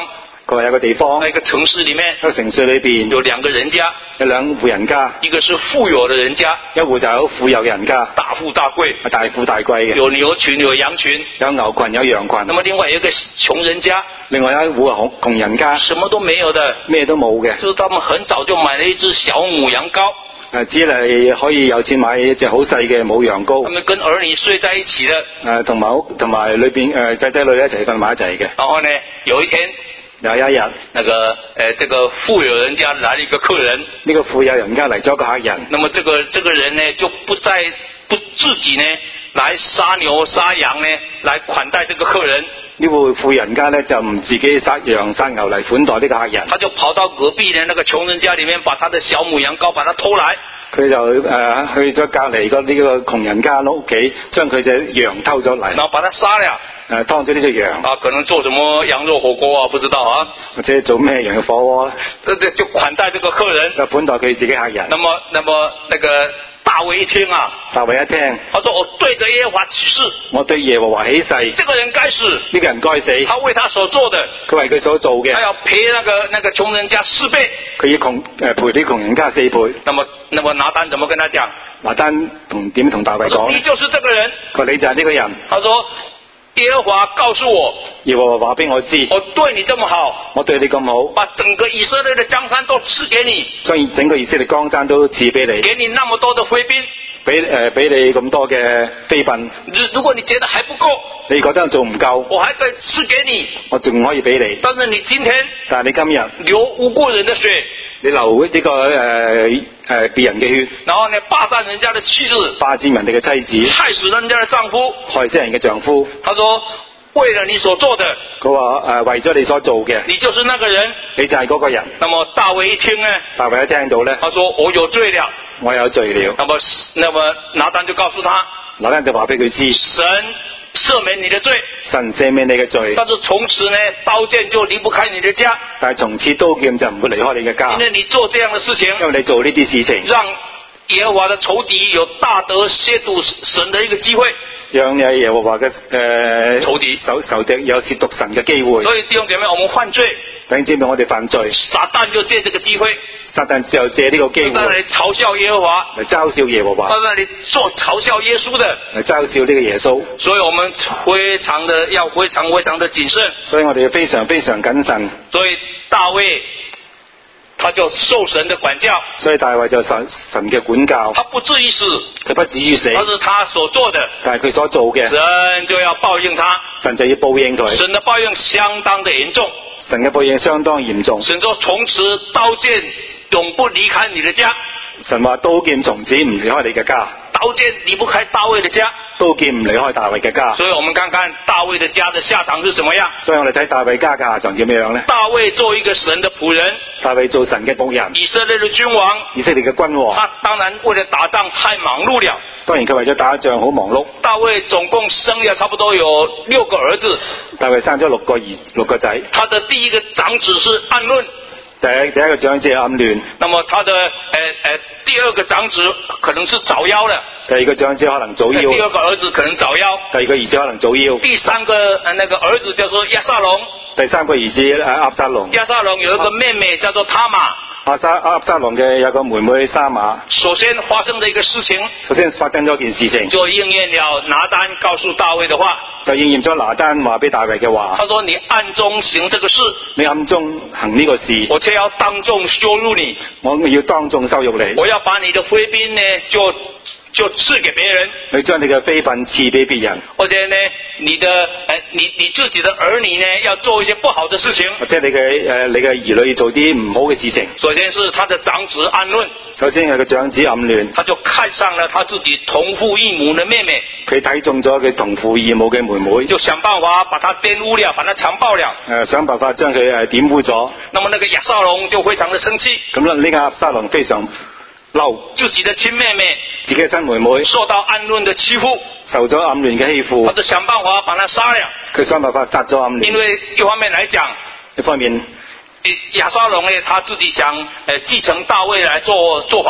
佢話有個地方， 那個城市裡面， 一個城市裏邊有兩個人家， 有兩戶人家， 一個是富有的人家， 一戶就係好富有嘅人家， 大富大貴， 係大富大貴嘅， 有牛群有羊群， 有牛群有羊群。 那麼另外有一個窮人家， 另外一戶係窮人家， 什麼都沒有的， 咩都冇嘅， 就是他們很早就買了一隻小母羊羔。 誒，只係可以有錢買一隻好細嘅母羊羔。 他們跟兒女睡在一起的。 誒，同埋同埋裏邊誒仔仔女女一齊瞓埋一齊嘅。 然後呢，有一天， 有一日， 那個誒，這個富有人家來了一個客人。呢個富有人家嚟咗個客人。 那麼這個這個人呢，就不再不自己呢，來殺牛殺羊呢，來款待這個客人。 呢戶富人家呢，就唔自己殺羊殺牛嚟款待呢個客人。 他就跑到隔壁呢那個窮人家裡面，把他的小母羊羔把它偷來。 佢就誒、呃、去咗隔離個呢個窮人家屋企，將佢隻羊偷咗嚟。 然後把它殺了。 誒，劏咗呢隻羊。 啊，可能做什麼羊肉火鍋啊，不知道啊。 或者做咩羊肉火鍋？ 這這就款待這個客人。 就款待佢自己客人。 那麼，那麼那個大衛一聽啊， 大衛一聽， 他說：我對着耶和華起誓， 我對耶和華起誓， 這個人該死， 呢個人該死。 他為他所做的， 佢為佢所做嘅， 他要賠那個那個窮人家四倍。 佢要窮誒賠啲窮人家四倍。 那麼，那麼拿單怎麼跟他講？ 拿單同點同大衛講？ 你就是這個人。 佢話你就係呢個人。 他說：耶和華告訴我， 耶和華話俾我知， 我對你這麼好， 我對你咁好， 把整個以色列的江山都賜給你， 將整個以色列江山都賜俾你， 給你那麼多的妃嬪， 俾誒俾你咁多嘅妃嬪。 如果你覺得還不夠， 你覺得做唔夠， 我還可以賜給你， 我仲可以俾你。 但是你今天， 但係你今日流無辜人的血， 你流呢、這個誒誒別人嘅血， 然後呢霸佔人家的妻子， 霸佔人哋嘅妻子， 害死人家的丈夫， 害死人嘅丈夫。 他說：為了你所做的， 佢話誒為咗你所做嘅， 你就是那個人， 你就係嗰個人。 那麼大衛一聽呢， 大衛一聽到呢， 他說：我有罪了， 我有罪了。 那麼那麼拿單就告訴他， 拿單就話俾佢知， 神赦免你的罪， 神赦免你嘅罪， 但是從此呢，刀劍就離不開你的家， 但係從此刀劍就唔會離開你嘅家， 因為你做這樣的事情， 因為你做呢啲事情， 讓耶和華的仇敵有大得褻瀆神的一個機會， 讓你耶和華嘅誒仇敵仇仇敵有褻瀆神嘅機會。 所以弟兄姐妹，我們犯罪， 弟兄姊妹，我哋犯罪， 撒旦就借這個機會， 撒旦就借呢個機會在那裡嘲笑耶和華， 嚟嘲笑耶和華， 在那裡做嘲笑耶穌的， 嚟嘲笑呢個耶穌。 所以我們非常的要非常非常的謹慎。 所以我哋要非常非常謹慎。 所以大衛，他就受神的管教， 所以大衛就神神嘅管教， 他不至於死， 佢不至於死， 他是他所做的， 但係佢所做嘅， 神就要報應他， 神就要報應佢。 神的報應相當的嚴重， 神嘅報應相當嚴重。 神說從此刀劍永不離開你的家， 神話刀劍從此唔離開你嘅家， 刀劍離不開大衛的家， 刀劍唔離開大衛嘅家。 所以我們看看大衛的家的下場是怎麼樣。 所以我哋睇大衛家嘅下場點樣呢？ 大衛做一個神的僕人， 大衛做神嘅僕人， 以色列的君王， 以色列嘅君王， 他當然為了打仗太忙碌了， 當然佢為咗打仗好忙碌。 大衛總共生了差不多有六個兒子， 大衛生咗六個兒六個仔， 他的第一個長子是暗論， 第一第一個長子係暗亂， 那麼他的誒誒、呃呃、第二個長子可能是早夭了， 第二個長子可能早夭， 第二個兒子可能早夭， 第二個兒子可能早夭， 第三個呃那個兒子叫做押沙龍， 第三個兒子誒押沙龍， 押沙龍有一個妹妹叫做他瑪， 押沙押沙龍嘅有個妹妹沙瑪。 首先發生的一個事情， 首先發生咗件事情， 就應驗了拿單告訴大衛的話， 就應驗咗拿單話俾大衛嘅話。 他說：你暗中行這個事， 你暗中行呢個事， 我卻要當眾羞辱你， 我要當眾羞辱你， 我要把你的妃嬪呢就就賜給別人， 你將你嘅妃嬪賜俾別人， 或者呢你的誒、呃、你你自己的兒女呢要做一些不好的事情， 或者你嘅誒、呃、你嘅兒女做啲唔好嘅事情。 首先是他的長子暗論， 首先係個長子暗亂， 他就看上了他自己同父異母的妹妹， 佢睇中咗佢同父異母嘅妹妹， 就想辦法把他玷污了，把他強暴了。 誒、呃、想辦法將佢誒玷污咗。 那麼那個押沙龍就非常的生氣， 咁啦，呢個押沙龍非常嬲， 自己的親妹妹， 自己嘅親妹妹受到暗論的欺負， 受咗暗亂嘅欺負， 他就想辦法把他殺了。 佢想辦法殺咗暗亂。 因為一方面來講， 一方面， 押沙龍呢他自己想誒繼承大衛來做做皇帝，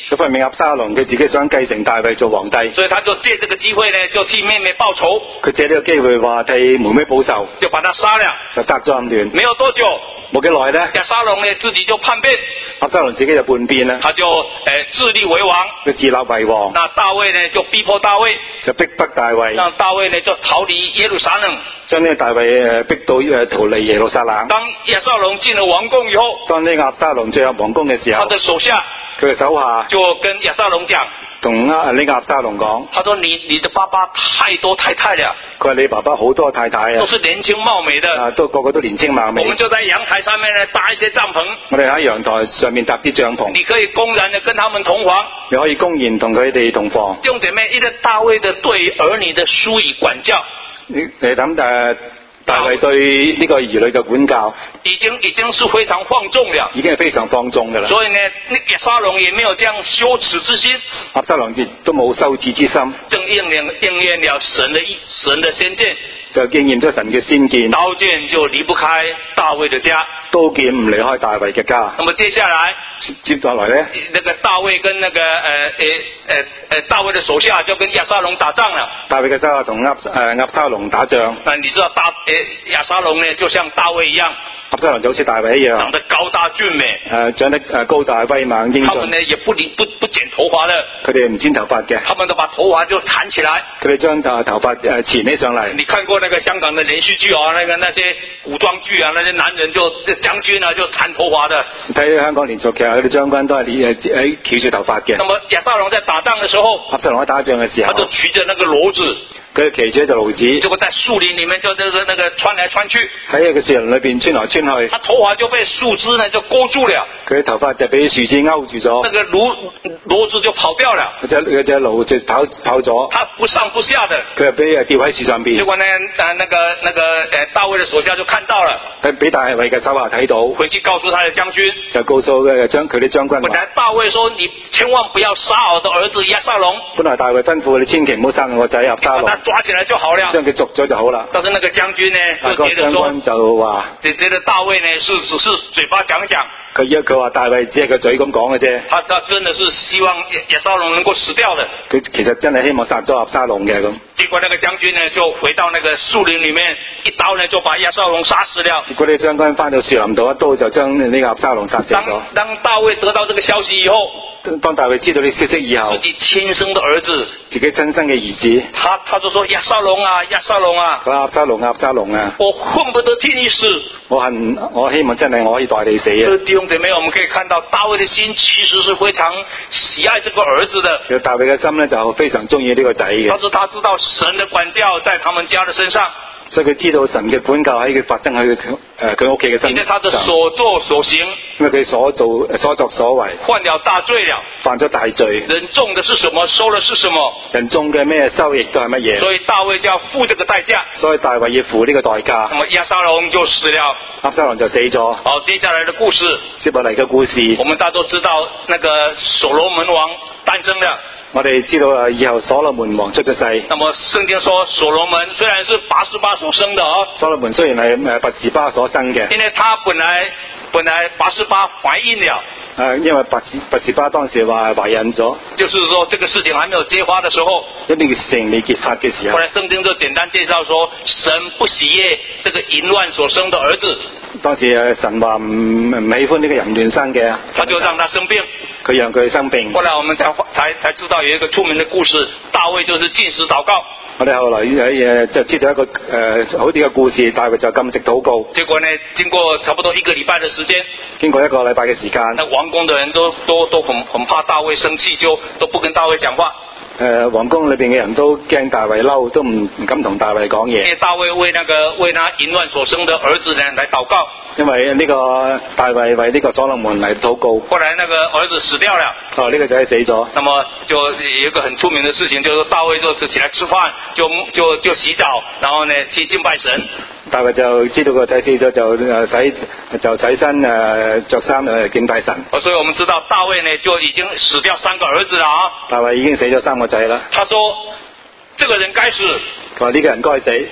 一方面押沙龍佢自己想繼承大衛做皇帝， 所以他就借這個機會呢，就替妹妹報仇， 佢借呢個機會話替妹妹報仇， 就把他殺了。 就殺咗暗嫩。 沒有多久， 冇幾耐呢， 押沙龍呢自己就叛變， 押沙龍自己就叛變啦， 他就誒、呃、自立為王， 佢自立為王， 那大衛呢就逼迫大衛， 就逼迫大衛， 讓大衛呢就逃離耶路撒冷， 將呢個大衛誒逼到誒逃離耶路撒冷。 當押沙龍進了王宮以後， 當呢個押沙龍進入王宮嘅時候， 他的手下佢嘅手下就跟押沙龍講， 同啊呢個押沙龍講， 他說你你的爸爸太多太太了， 佢話你爸爸好多太太啊， 都是年輕貌美的， 啊都個個都年輕貌美。 我們就在陽台上面呢搭一些帳篷， 我哋喺陽台上面搭啲帳篷， 你可以公然的跟他們同房， 你可以公然同佢哋同房。 弟兄姐妹，一個大衛的對兒女的疏以管教， 你你諗誒大衛對呢個兒女嘅管教已經已經是非常放縱了， 已經係非常放縱㗎啦。 所以呢，押沙龍也沒有這樣羞恥之心， 押沙龍亦都冇羞恥之心， 正應驗應驗了神的意神的先見， 就應驗咗神嘅先見， 刀劍就離不開大衛的家， 刀劍唔離開大衛嘅家。 那麼接下來接落來咧， 那個大衛跟那個呃呃呃呃大衛的手下就跟押沙龍打仗了。 大衛嘅手下同押誒押沙龍打仗。 那你知道大呃押沙龍呢，就像大衛一樣， 押沙龍就好似大衛一樣， 長得高大俊美， 誒、呃、長得誒高大威猛英俊。 他們呢也不理不不剪頭髮的， 佢哋唔剪頭髮嘅， 他們都把頭髮就纏起來。 佢哋將頭頭髮誒纏起上嚟。 你看過那個香港的連續劇啊，那個那些古裝劇啊，那些男人就將軍啊就纏頭髮的。 睇香港連續劇，佢哋將軍都係誒誒翹住頭髮嘅。 那麼押沙龍在打仗的時候， 押沙龍喺打仗嘅時候， 他就舉着那個騾子， 佢騎住一隻驢子， 結果在樹林裡面就那個那個穿來穿去， 喺個樹林裏邊穿來穿去， 他頭髮就被樹枝呢就勾住了， 佢頭髮就俾樹枝勾住咗， 那個騾騾子就跑掉了， 嗰隻嗰隻驢就跑跑咗， 他不上不下的， 佢就俾誒吊喺樹上邊。 結果呢，呃那個那個呃大衛的手下就看到了， 佢俾大衛嘅手下睇到， 回去告訴他的將軍， 就告訴嘅將佢啲將軍本來大衛說你千萬不要殺我的兒子押沙龍， 本來大衛吩咐你千祈唔好生我仔押沙龍， 把他抓起來就好了， 將佢捉咗就好啦。 但是那個將軍呢就覺得說， 就話， 覺得大衛呢是只是嘴巴講講， 佢一佢話大衛只係個嘴咁講嘅啫， 他他真的是希望押沙龍能夠死掉的， 佢其實真係希望殺咗押沙龍嘅咁。 結果那個將軍呢就回到那個樹林裡面，一刀呢就把押沙龍殺死了。 結果呢將軍翻到樹林度，一刀就將呢個押沙龍殺死咗。 當當大衛得到這個消息以後， 當大衛知道呢消息以後， 自己親生的兒子， 自己親生嘅兒子， 他他就說押沙龍啊，押沙龍啊， 佢押沙龍押沙龍啊， 我恨不得替你死。 我恨我希望真係我可以代你死啊！ 弟兄姐妹，我們可以看到大衛的心其實是非常喜愛這個兒子的。 其實大衛嘅心咧就非常中意呢個仔嘅。 但是他知道神的管教在他們家的身上， 所以佢知道神嘅管教喺佢發生喺佢誒佢屋企嘅身上。 因為他的所作所行， 因為佢所做所作所為， 犯了大罪了， 犯咗大罪。 人種的是什麼，收的是什麼。 人種嘅咩收益都係乜嘢。 所以大衛就要付這個代價。 所以大衛要付呢個代價。 那麼押沙龍就死了， 押沙龍就死咗。 好，接下來的故事， 接落嚟嘅故事， 我們大家都知道，那個所羅門王誕生了。 我哋知道啊，以後所羅門王出咗世。 那麼聖經說，所羅門雖然是拔示巴所生的哦， 所羅門雖然係誒拔示巴所生嘅， 因為他本來本來拔示巴懷孕了。 誒、呃，因為拔示拔示巴當時話懷孕咗， 就是說這個事情還沒有揭發的時候， 一定要事情未揭發嘅時候， 後來聖經就簡單介紹說，神不喜悅這個淫亂所生的兒子。 當時誒神話唔唔喜歡呢個淫亂生嘅， 他就讓他生病， 佢讓佢生病。 後來我們才才才知道有一個出名的故事，大衛就是禁食禱告。 我哋後來誒就知道一個誒、呃、好啲嘅故事，大衛就禁食禱告。 結果呢，經過差不多一個禮拜的時間， 經過一個禮拜嘅時間， 那王宮的人都都都很很怕大衛生氣，就都不跟大衛講話。 誒、呃，皇宮裏邊嘅人都驚大衛嬲，都唔唔敢同大衛講嘢。 因為大衛為那個為他淫亂所生的兒子呢來禱告。 因為呢個大衛為呢個所羅門嚟禱告。 後來那個兒子死掉了。 哦，呢、這個仔死咗。 那麼就有一個很出名的事情，就是大衛就起來吃飯，就就就洗澡，然後呢去敬拜神。 大衛就知道個仔死咗，就誒洗就洗身誒着衫誒敬拜神。 所以我們知道大衛呢就已經死掉三個兒子了啊。 大衛已經死咗三個仔啦。 他說：這個人該死。 佢話呢個人該死。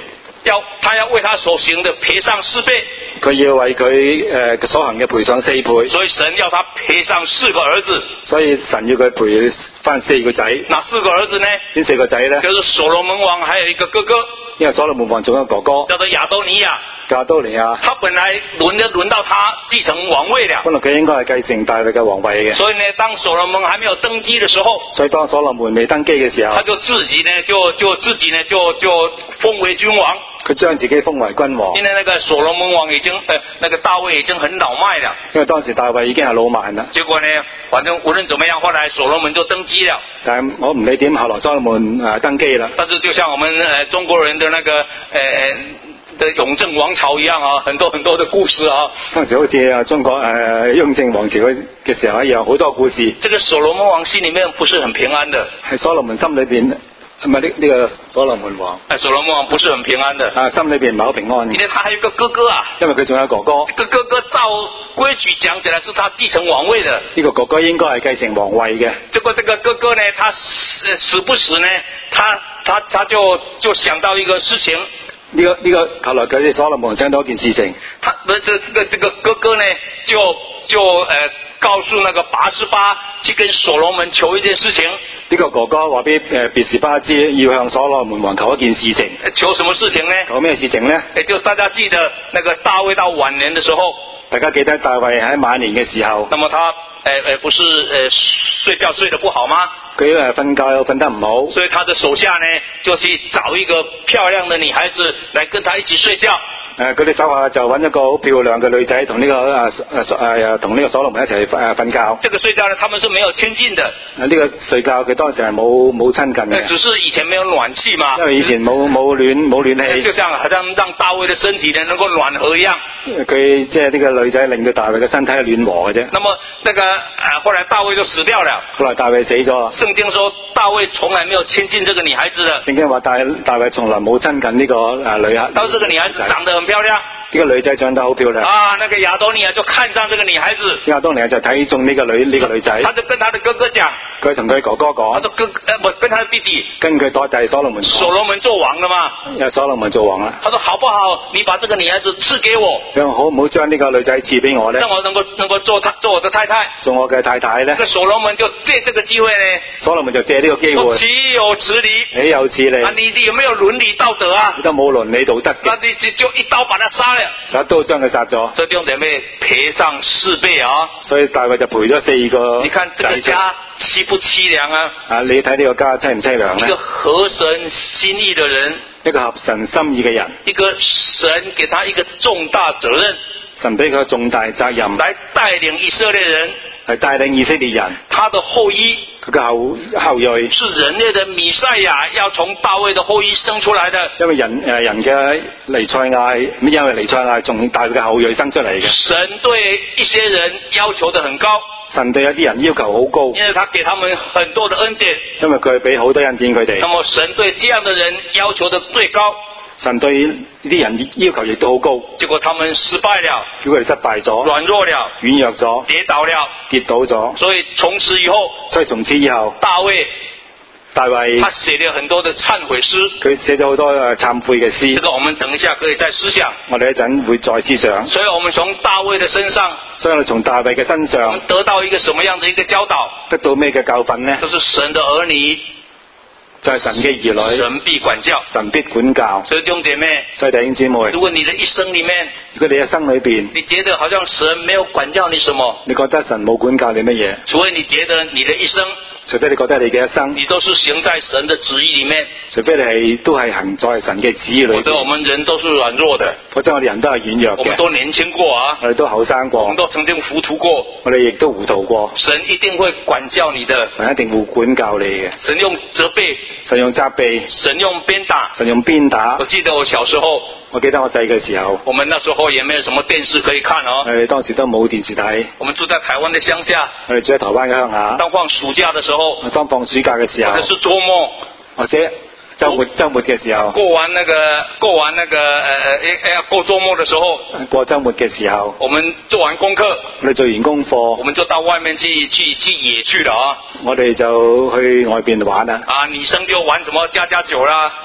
要他要為他所行的賠上四倍。 佢要為佢誒所行嘅賠上四倍。 所以神要他賠上四個兒子。 所以神要佢賠翻四個仔。 哪四個兒子呢？ 邊四個仔呢？ 就是所羅門王還有一個哥哥。 因為所羅門王仲有一個哥哥叫做亞多尼亞。 亞多尼亞。 他本來輪就輪到他繼承王位了。 本來佢應該係繼承大衛嘅皇位嘅。 所以呢，當所羅門還沒有登基的時候， 所以當所羅門未登基嘅時候， 他就自己呢就就自己呢就就封為君王。 佢將自己封為君王。 因為那個所羅門王已經呃那個大衛已經很老邁了。 因為當時大衛已經係老邁啦。 結果呢，反正無論怎麼樣，後來所羅門就登基了。 但係我唔理點，後來所羅門誒登基啦。 但是就像我們呃中國人的那個呃的雍正王朝一樣啊，很多很多的故事啊。 當時好似啊中國誒雍正王朝嘅時候一樣，好多故事。 這個所羅門王心裡面不是很平安的。係所羅門心裏邊。唔係呢呢個所羅門王， 誒，所羅門王不是很平安的， 啊，心裏邊唔係好平安。 因為他還有一個哥哥啊， 因為佢仲有哥哥。 這個哥哥照規矩講起來是他繼承王位的。 呢個哥哥應該係繼承皇位嘅。 結果這個哥哥呢，他時不時呢，他他他就就想到一個事情。 呢、這個呢、這個後來佢哋所羅門想到一件事情， 他不是這個這個哥哥呢，就就誒、呃、告訴那個拔示巴去跟所羅門求一件事情。 呢、這個哥哥話俾誒別是巴知，要向所羅門王求一件事情。 求什麼事情呢？ 求咩事情呢？ 誒，就大家記得那個大衛到晚年的時候， 大家記得大衛喺晚年嘅時候， 那麼他誒誒、呃、不是誒、呃、睡覺睡得不好嗎？ 佢誒瞓覺又瞓得唔好， 所以他的手下呢就去找一個漂亮的女孩子來跟他一起睡覺。 誒佢哋手下就揾一個好漂亮嘅女仔同呢個誒誒誒同呢個所羅門一齊誒瞓覺。 這個睡覺呢，他們是沒有親近的。 呢、這個睡覺佢當時係冇冇親近嘅。 只是以前沒有暖氣嘛。 因為以前冇冇暖冇暖氣。 就像好像讓大衛的身體呢能夠暖和一樣。 佢即係呢個女仔令到大衛嘅身體暖和嘅啫。 那麼那個啊，後來大衛就死掉了。 後來大衛死咗。 聖經說大衛從來沒有親近這個女孩子的。 聖經話大大衛從來冇親近呢個誒女孩。 但是這個女孩子長得很漂亮。 呢、這個女仔長得好漂亮。 啊，那個亞多尼亞就看上這個女孩子。亞多尼亞就睇中呢個女呢、這個女仔。 他就跟他的哥哥講。 佢同佢哥哥講。 他說哥，呃，不，跟他的弟弟。 跟佢代替所羅門。 所羅門做王了嘛？ 因為所羅門做王啦。 他說好不好？你把這個女孩子賜給我。 咁好唔好將呢個女仔賜俾我呢？ 讓我能夠能夠做他做我的太太。 做我嘅太太呢？ 這個所羅門就借這個機會呢。 所羅門就借呢個機會。 豈有此理？ 豈有此理？ 啊，你你有沒有倫理道德啊？ 你都冇倫理道德。 那你就一刀把他殺了。 一刀將佢殺咗。 所以弟兄姐妹賠上四倍啊！ 所以大衛就賠咗四個。 你看這個家淒不淒涼啊？ 啊，你睇呢個家淒唔淒涼呢？ 一個合神心意的人， 一個合神心意嘅人， 一個神給他一個重大責任， 神俾佢重大責任， 來帶領以色列人， 係帶領以色列人， 他的後裔， 佢嘅後後裔是人類的彌賽亞，要從大衛的後裔生出來的。 因為人誒人嘅彌賽亞，因為彌賽亞從大衛嘅後裔生出嚟嘅。 神對一些人要求得很高。 神對有啲人要求好高， 因為他給他們很多的恩典， 因為佢俾好多恩典佢哋。 那麼神對這樣的人要求得最高， 神對呢啲人要求亦都好高， 結果他們失敗了， 結果佢哋失敗咗， 軟弱了， 軟弱咗， 跌倒了， 跌倒咗。 所以從此以後， 所以從此以後， 大衛。 大衛， 他寫了很多的懺悔詩， 佢寫咗好多誒懺悔嘅詩。 這個我們等一下可以再思想。 我哋一陣會再思想。 所以我們從大衛的身上， 所以我哋從大衛嘅身上， 我們得到一個什麼樣的一個教導？ 得到咩嘅教訓呢？ 就是神的兒女， 就係神嘅兒女， 神必管教， 神必管教。 所以弟兄姐妹， 所以弟兄姊妹， 如果你的一生裏面， 如果你一生裏邊， 你覺得好像神沒有管教你什麼？ 你覺得神冇管教你乜嘢？ 除非你覺得你的一生。 除非你覺得你嘅一生， 你都是行在神的旨意裏面。 除非你係都係行在神嘅旨意裏面。 否則我們人都是軟弱的。 否則我哋人都係軟弱嘅。 我們都年輕過啊。 我哋都後生過。 我們都曾經糊塗過。 我哋亦都糊塗過。 神一定會管教你的。 神一定會管教你嘅。 神用責備。 神用責備。 神用鞭打。 神用鞭打。 我記得我小時候。 我記得我細嘅時候。 我們那時候也沒有什麼電視可以看哦。 我哋當時都冇電視睇。 我們住在台灣的鄉下。 我哋住喺台灣嘅鄉下。 當放暑假的時候。 當放暑假嘅時候。 或者是周末。 或者周末周末嘅時候。 過完那個過完那個呃呃要過周末的時候。 過周末嘅時候。 我們做完功課。 我哋做完功課。我們就到外面去去去野去了啊。 我哋就去外邊玩啦。 啊，女生就玩什麼家家酒啦。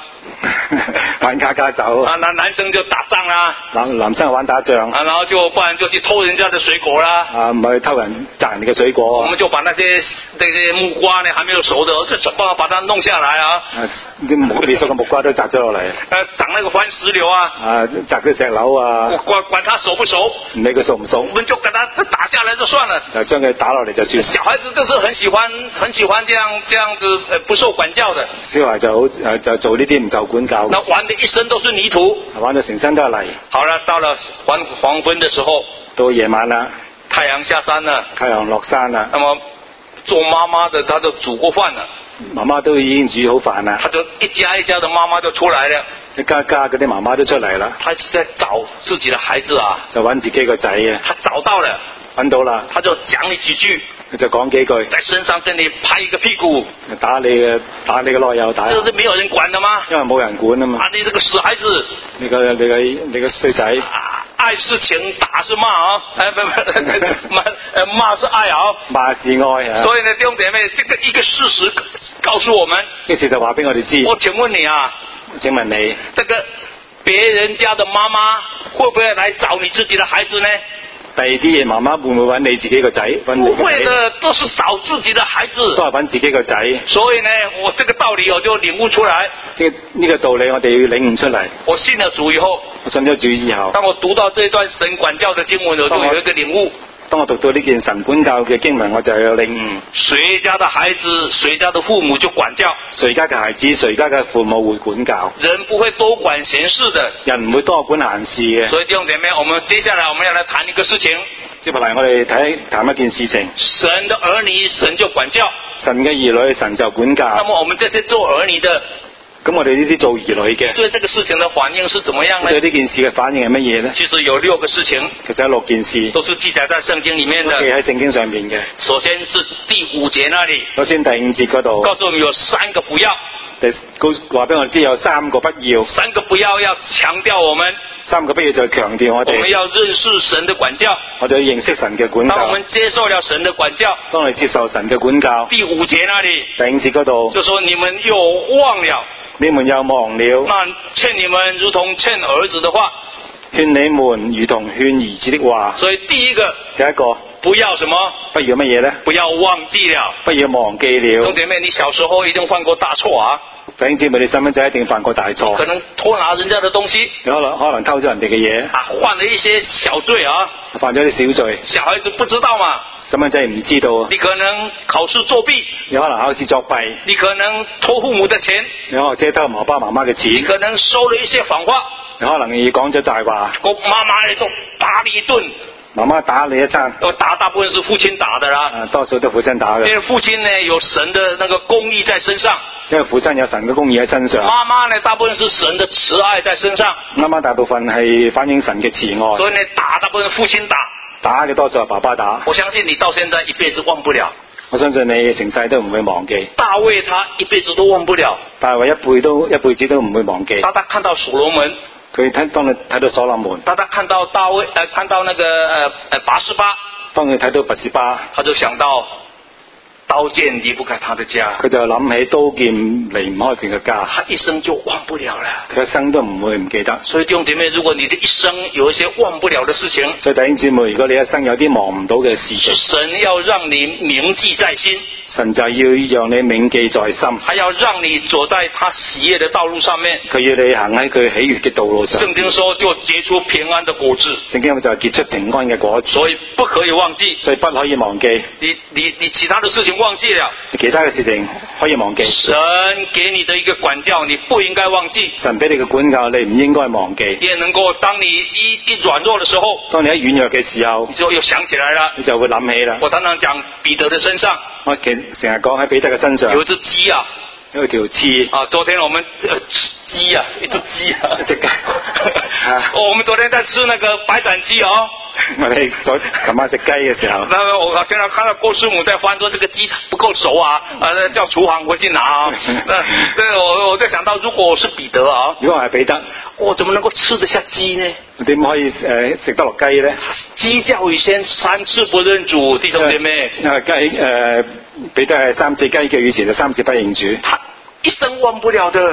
玩家家酒啊，男男生就打仗啦， 男男生玩打仗啊，然后就不然就去偷人家的水果啦， 啊，唔係偷人摘人哋嘅水果我們就把那些那些木瓜呢還沒有熟的，就想辦法把它弄下來啊， 啊啲木未熟嘅木瓜都摘咗落嚟， 呃，長那個番石榴啊， 啊摘啲石榴啊， 管管它熟不熟， 唔理佢熟唔熟， 我們就給它打下來就算了， 就將佢打落嚟就算。 小孩子就是很喜歡很喜歡這樣這樣子呃不受管教的， 小孩就好誒就做呢啲唔受管教， 那玩的一身都是泥土， 玩到成身都係泥。 好了，到了黃黃昏的時候， 到夜晚啦， 太陽下山了， 太陽落山啦， 那麼做媽媽的她都煮過飯了， 媽媽都已經煮好飯啦， 她就一家一家的媽媽就出來了， 一家家嗰啲媽媽都出嚟啦， 她是在找自己的孩子啊， 就揾自己個仔啊， 她找到了， 揾到啦， 她就講你幾句， 佢就講幾句， 在身上跟你拍一個屁股， 打你嘅打你嘅內友打， 這是沒有人管的嗎？ 因為冇人管啊嘛， 啊，你這個死孩子， 你個你個你個衰仔， 啊，愛是情，打是罵啊，哎不不，罵呃罵是愛啊， 罵是愛啊， 所以呢弟兄姐妹，這個一個事實告訴我們， 呢事就話俾我哋知。 我請問你啊， 請問你， 這個別人家的媽媽會不會來找你自己的孩子呢？ 第二啲嘢媽媽會唔會揾你自己個仔？揾你不會的，都是找自己的孩子。 都係揾自己個仔。 所以呢，我這個道理我就領悟出來。 呢呢個道理我哋要領悟出嚟。 我信了主以後， 我信咗主以後， 當我讀到這段神管教的經文，我就有一個領悟。 當我讀到呢件神管教嘅經文，我就有領悟。 誰家的孩子，誰家的父母就管教。 誰家嘅孩子，誰家嘅父母會管教。 人不會多管閒事的。 人唔會多管閒事嘅。 所以弟兄姐妹，我們接下來我們要來談一個事情。 接下來我哋睇談一件事情。 神的兒女，神就管教。 神嘅兒女，神就管教。 那麼我們這些做兒女的， 咁我哋呢啲做兒女嘅， 對這個事情的反應是怎麼樣呢？ 對呢件事嘅反應係乜嘢呢？ 其實有六個事情， 其實有六件事， 都是記載在聖經裡面的。 記喺聖經上面嘅。 首先是第五節那裡， 首先第五節嗰度， 告訴我們有三個不要。 第話俾我哋知有三個不要。 三個不要要強調我們。 三個不要就強調我哋。 我們要認識神的管教。 我哋要認識神嘅管教。 當我們接受了神的管教， 當我哋接受神嘅管教。 第五節那裡， 第五節嗰度， 就說你們又忘了。 你們又忘了。 那勸你們如同勸兒子的話。 勸你們如同勸兒子的話。 所以第一個， 第一個不要什麼？ 不要乜嘢呢？ 不要忘記了。 不要忘記了。 兄姐妹，你小時候一定犯過大錯啊！ 弟兄姊妹，你細蚊仔一定犯過大錯。 可能偷拿人家的東西。 你可能可能偷咗人哋嘅嘢。 啊，犯了一些小罪啊。 犯咗啲小罪。 小孩子不知道嘛。 細蚊仔唔知道。 你可能考試作弊。 你可能考試作弊。 你可能偷父母的錢。 你可能借偷爸爸媽媽嘅錢。 你可能說了一些謊話。 你可能要講咗大話。 個媽媽呢就打你一頓。 媽媽打你一餐。 打大部分是父親打的啦。 啊，多數都父親打嘅。 因為父親呢有神的那個公義在身上。 因為父親有神嘅公義喺身上。 媽媽呢大部分是神的慈愛在身上。 媽媽大部分係反映神嘅慈愛。 所以呢打大部分父親打。 打嘅多數係爸爸打。 我相信你到現在一輩子忘不了。 我相信你成世都唔會忘記。 大衛他一輩子都忘不了。 大衛一輩都一輩子都唔會忘記。 當他看到所羅門。 佢睇當佢睇到所羅門。 當他看到大衛，呃，看到那個呃呃拔示巴。 當佢睇到拔示巴， 他就想到刀劍離不開他的家。 佢就諗起刀劍離唔開佢嘅家。 他一生就忘不了了。 佢一生都唔會唔記得。 所以弟兄姐妹，如果你的一生有一些忘不了的事情， 所以弟兄姊妹，如果你一生有啲忘唔到嘅事情， 神要讓你銘記在心。 神就要讓你銘記在心， 還要讓你走在他喜悅的道路上面。 佢要你行喺佢喜悅嘅道路上。 聖經說就結出平安的果子。 聖經就結出平安嘅果子。 所以不可以忘記。 所以不可以忘記。 你你你其他的事情忘記了， 其他嘅事情可以忘記。 神給你的一個管教，你不應該忘記。 神俾你嘅管教，你唔應該忘記。 也能夠當你一一軟弱的時候， 當你喺軟弱嘅時候， 你就又想起來了， 你就會諗起啦。 我常常講彼得的身上， 我成日講喺彼得嘅身上有一隻雞啊， 有一條刺啊。昨天我們呃雞啊，一隻雞啊， 一隻雞。 哦，我們昨天在吃那個白斬雞哦。 我哋昨琴晚食雞嘅時候， 那個我現在看到郭師母在翻說這個雞不夠熟啊，啊叫廚房回去拿啊。那那我我在想到，如果我是彼得啊， 如果我係彼得， 我怎麼能夠吃得下雞呢？ 點可以誒食、呃、得落雞呢？ 雞叫以前三次不認主，弟兄姐妹。 因為雞誒彼得係三次雞叫以前就三次不認主， 他一生忘不了的。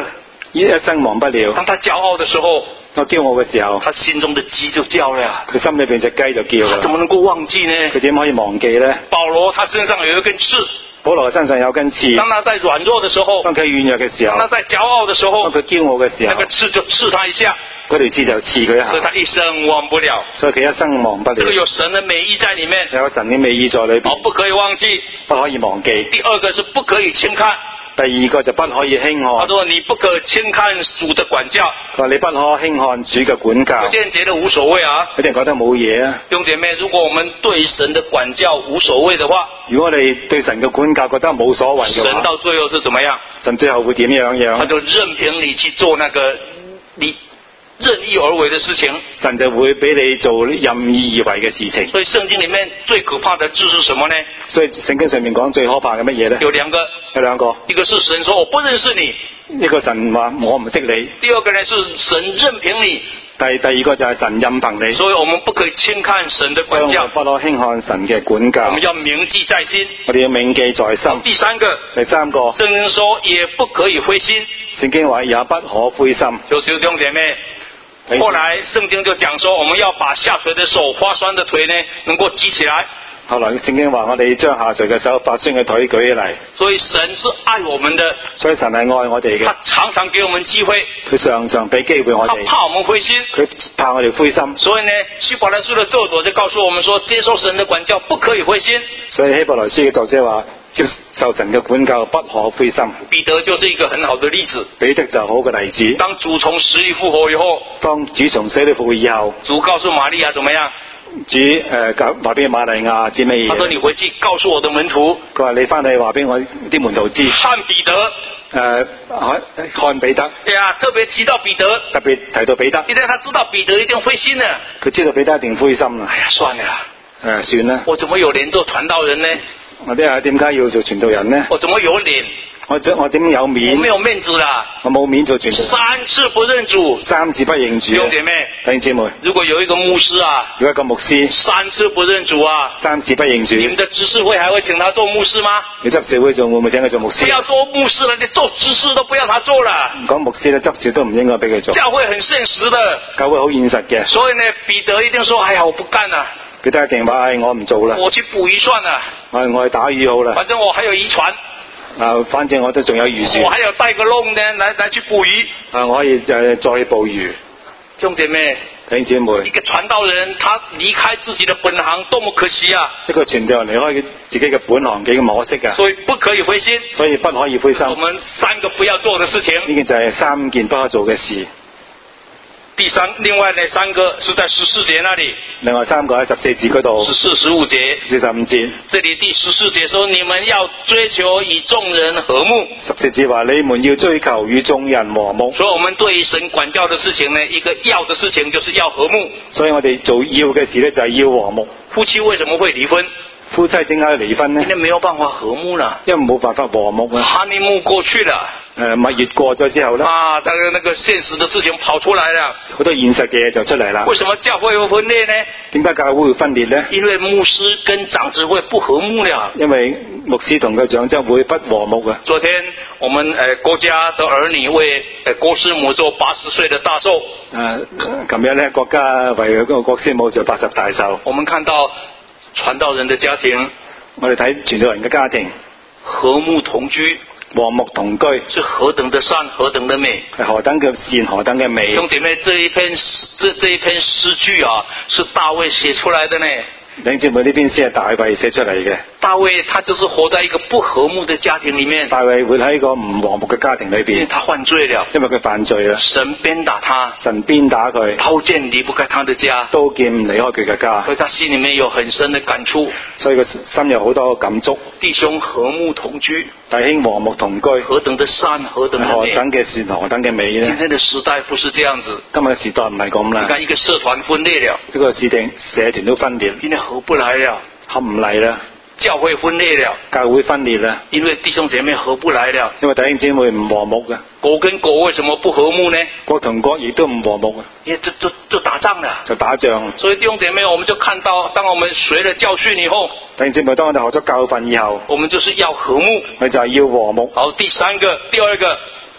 一生忘不了。 当他骄傲的時候， 我驕傲嘅時候， 他心中的雞就叫了。 佢心裏邊隻雞就叫啦。 他怎麼能夠忘記呢？ 佢點可以忘記呢？ 保羅他身上有一根刺， 保羅身上有根刺。 當他在軟弱的時候， 當佢軟弱嘅時候， 當他在驕傲的時候， 當佢驕傲嘅時候， 那個刺就刺他一下， 嗰條刺就刺佢一下， 所以他一生忘不了。 所以佢一生忘不了。 這個有神的美意在裡面， 有神嘅美意在裏邊， 哦，不可以忘記， 不可以忘記。 第二個是不可以輕看。 第二個就不可以輕看。 他說你不可輕看主的管教。 佢話你不可輕看主嘅管教。 有些人覺得無所謂啊， 有啲人覺得冇嘢啊。 弟兄姐妹，如果我們對神的管教無所謂的話， 如果你對神嘅管教覺得冇所謂嘅話， 神到最後是怎麼樣？ 神最後會點樣樣？ 他就任憑你去做那個你任意而為的事情， 神就會俾你做任意而為嘅事情。 所以聖經裡面最可怕的字是什麼呢？ 所以聖經上面講最可怕嘅乜嘢呢？ 有兩個， 有兩個， 一個是神說我不認識你， 一個神話我唔識你。 第二個呢是神任憑你。 第第二個就係神任憑你。 所以我們不可以輕看神的管教， 不可輕看神嘅管教。 我們要銘記在心。 我哋要銘記在心。 第三個， 第三個， 聖經說也不可以灰心。 聖經話也不可灰心。 就是弟兄姐妹。後來聖經就講說，我們要把下垂的手、發酸的腿呢，能夠舉起來。 後來聖經話我哋將下垂嘅手、發酸嘅腿舉起嚟。 所以神是愛我們的， 所以神係愛我哋嘅。 他常常給我們機會， 佢常常俾機會我哋。 他怕我們灰心， 佢怕我哋灰心。 所以呢，希伯來書的作者就告訴我們說，接受神的管教不可以灰心。 所以希伯來書嘅作者話，接受神嘅管教不可灰心。 彼得就是一個很好的例子。 彼得就好嘅例子。 當主從死裏復活以後， 當主從死裏復活以後， 主告訴瑪利亞怎麼樣？ 主誒話俾瑪利亞知咩嘢？ 他說：你回去告訴我的門徒。 佢話你翻去話俾我啲門徒知。 看彼得。 誒、呃，看彼得。 哎呀，特別提到彼得。 特別提到彼得。 因為他知道彼得一定灰心啊。 佢知道彼得一定灰心啊。 哎呀，算了。 誒、呃，算啦。 我怎麼有臉做傳道人呢？ 我啲啊，點解要做傳道人呢？ 我怎麼有臉？ 我我點有面？ 我沒有面子啦。 我冇面做傳道人。 三次不認主。 三次不認主。 弟兄姐妹。 弟兄姊妹。 如果有一個牧師啊， 有一個牧師三次不認主啊， 三次不認主， 你們的執事會還會請他做牧師嗎？ 你執事會仲會唔會請佢做牧師？ 不要做牧師了，你做執事都不要他做了。 講牧師咧，執事都唔應該俾佢做。 教會很現實的。教會好現實嘅。 所以呢，彼得一定說：哎呀，我不幹啦。 彼得一定話：哎，我唔做啦。 我去捕魚算啦。 我我去打魚好啦。 反正我還有漁船。 啊，反正我都仲有漁船。 我還有帶個籠呢，來來去捕魚。 啊，我可以誒再去捕魚。 弟兄姐妹。 弟兄姐妹。 一個傳道人，他離開自己的本行，多麼可惜啊！ 一個傳道人離開自己嘅本行，幾咁可惜啊！ 所以不可以灰心。 所以不可以灰心。 我們三個不要做的事情。 呢件就係三件不可做嘅事。 第三，另外呢三個是在十四節那裡。 另外三個喺十四節嗰度。 十四、十五節。 四十五節。 這裡第十四節說：你們要追求與眾人和睦。 十四節話：你們要追求與眾人和睦。 所以，我們對於神管教的事情呢，一個要的事情就是要和睦。 所以我哋做要嘅事呢，就係要和睦。 夫妻為什麼會離婚？ 夫妻點解要離婚呢？ 因為沒有辦法和睦啦。 因為冇辦法和睦啊。 哈尼木過去了。 誒，蜜月過咗之後咧， 啊，當然那個現實的事情跑出來了， 好多現實嘅嘢就出嚟啦。 為什麼教會會分裂呢？ 點解教會會分裂呢？ 因為牧師跟長子會不和睦了。因為牧師同個長者會不和睦啊。 昨天我們誒、呃、國家的兒女為誒、呃、郭師母做八十歲的大壽。誒、 呃，琴日咧國家為嗰個郭師母做八十大壽。 我們看到傳道人的家庭， 我哋睇傳道人嘅家庭和睦同居。 和睦同居是何等的善，何等的美， 係何等嘅善，何等嘅美。 弟兄姐妹，這一篇這這一篇詩句啊，是大衛寫出來的呢。弟兄姐妹，呢篇詩係大衛寫出嚟嘅。大衛他就是活在一個不和睦的家庭裏面。大衛活喺一個唔和睦嘅家庭裏邊。因為他犯罪了，因為佢犯罪啦。神鞭打他，神鞭打佢，刀劍離不開他的家，刀劍唔離開佢嘅家。所以他心裏面有很深的感觸，所以佢心有好多感觸。弟兄和睦同居，弟兄和睦同居，何等的善，何等的美，何等嘅善，何等嘅美呢？今天的時代不是這樣子，今日嘅時代唔係咁啦。你看一個社團分裂了，一個社團社團都分裂，因為合不來了，合唔嚟啦。教會分裂了，教會分裂了，因為弟兄姐妹合不來了，因為弟兄姐妹唔和睦嘅。國跟國為什麼不和睦呢？國同國亦都唔和睦啊，因為就就就打仗啦，就打仗。所以弟兄姐妹，我們就看到，當我們學了教訓以後，弟兄姐妹，當我哋學咗教訓以後，我們就是要和睦，我就係要和睦。好，第三個，第二個，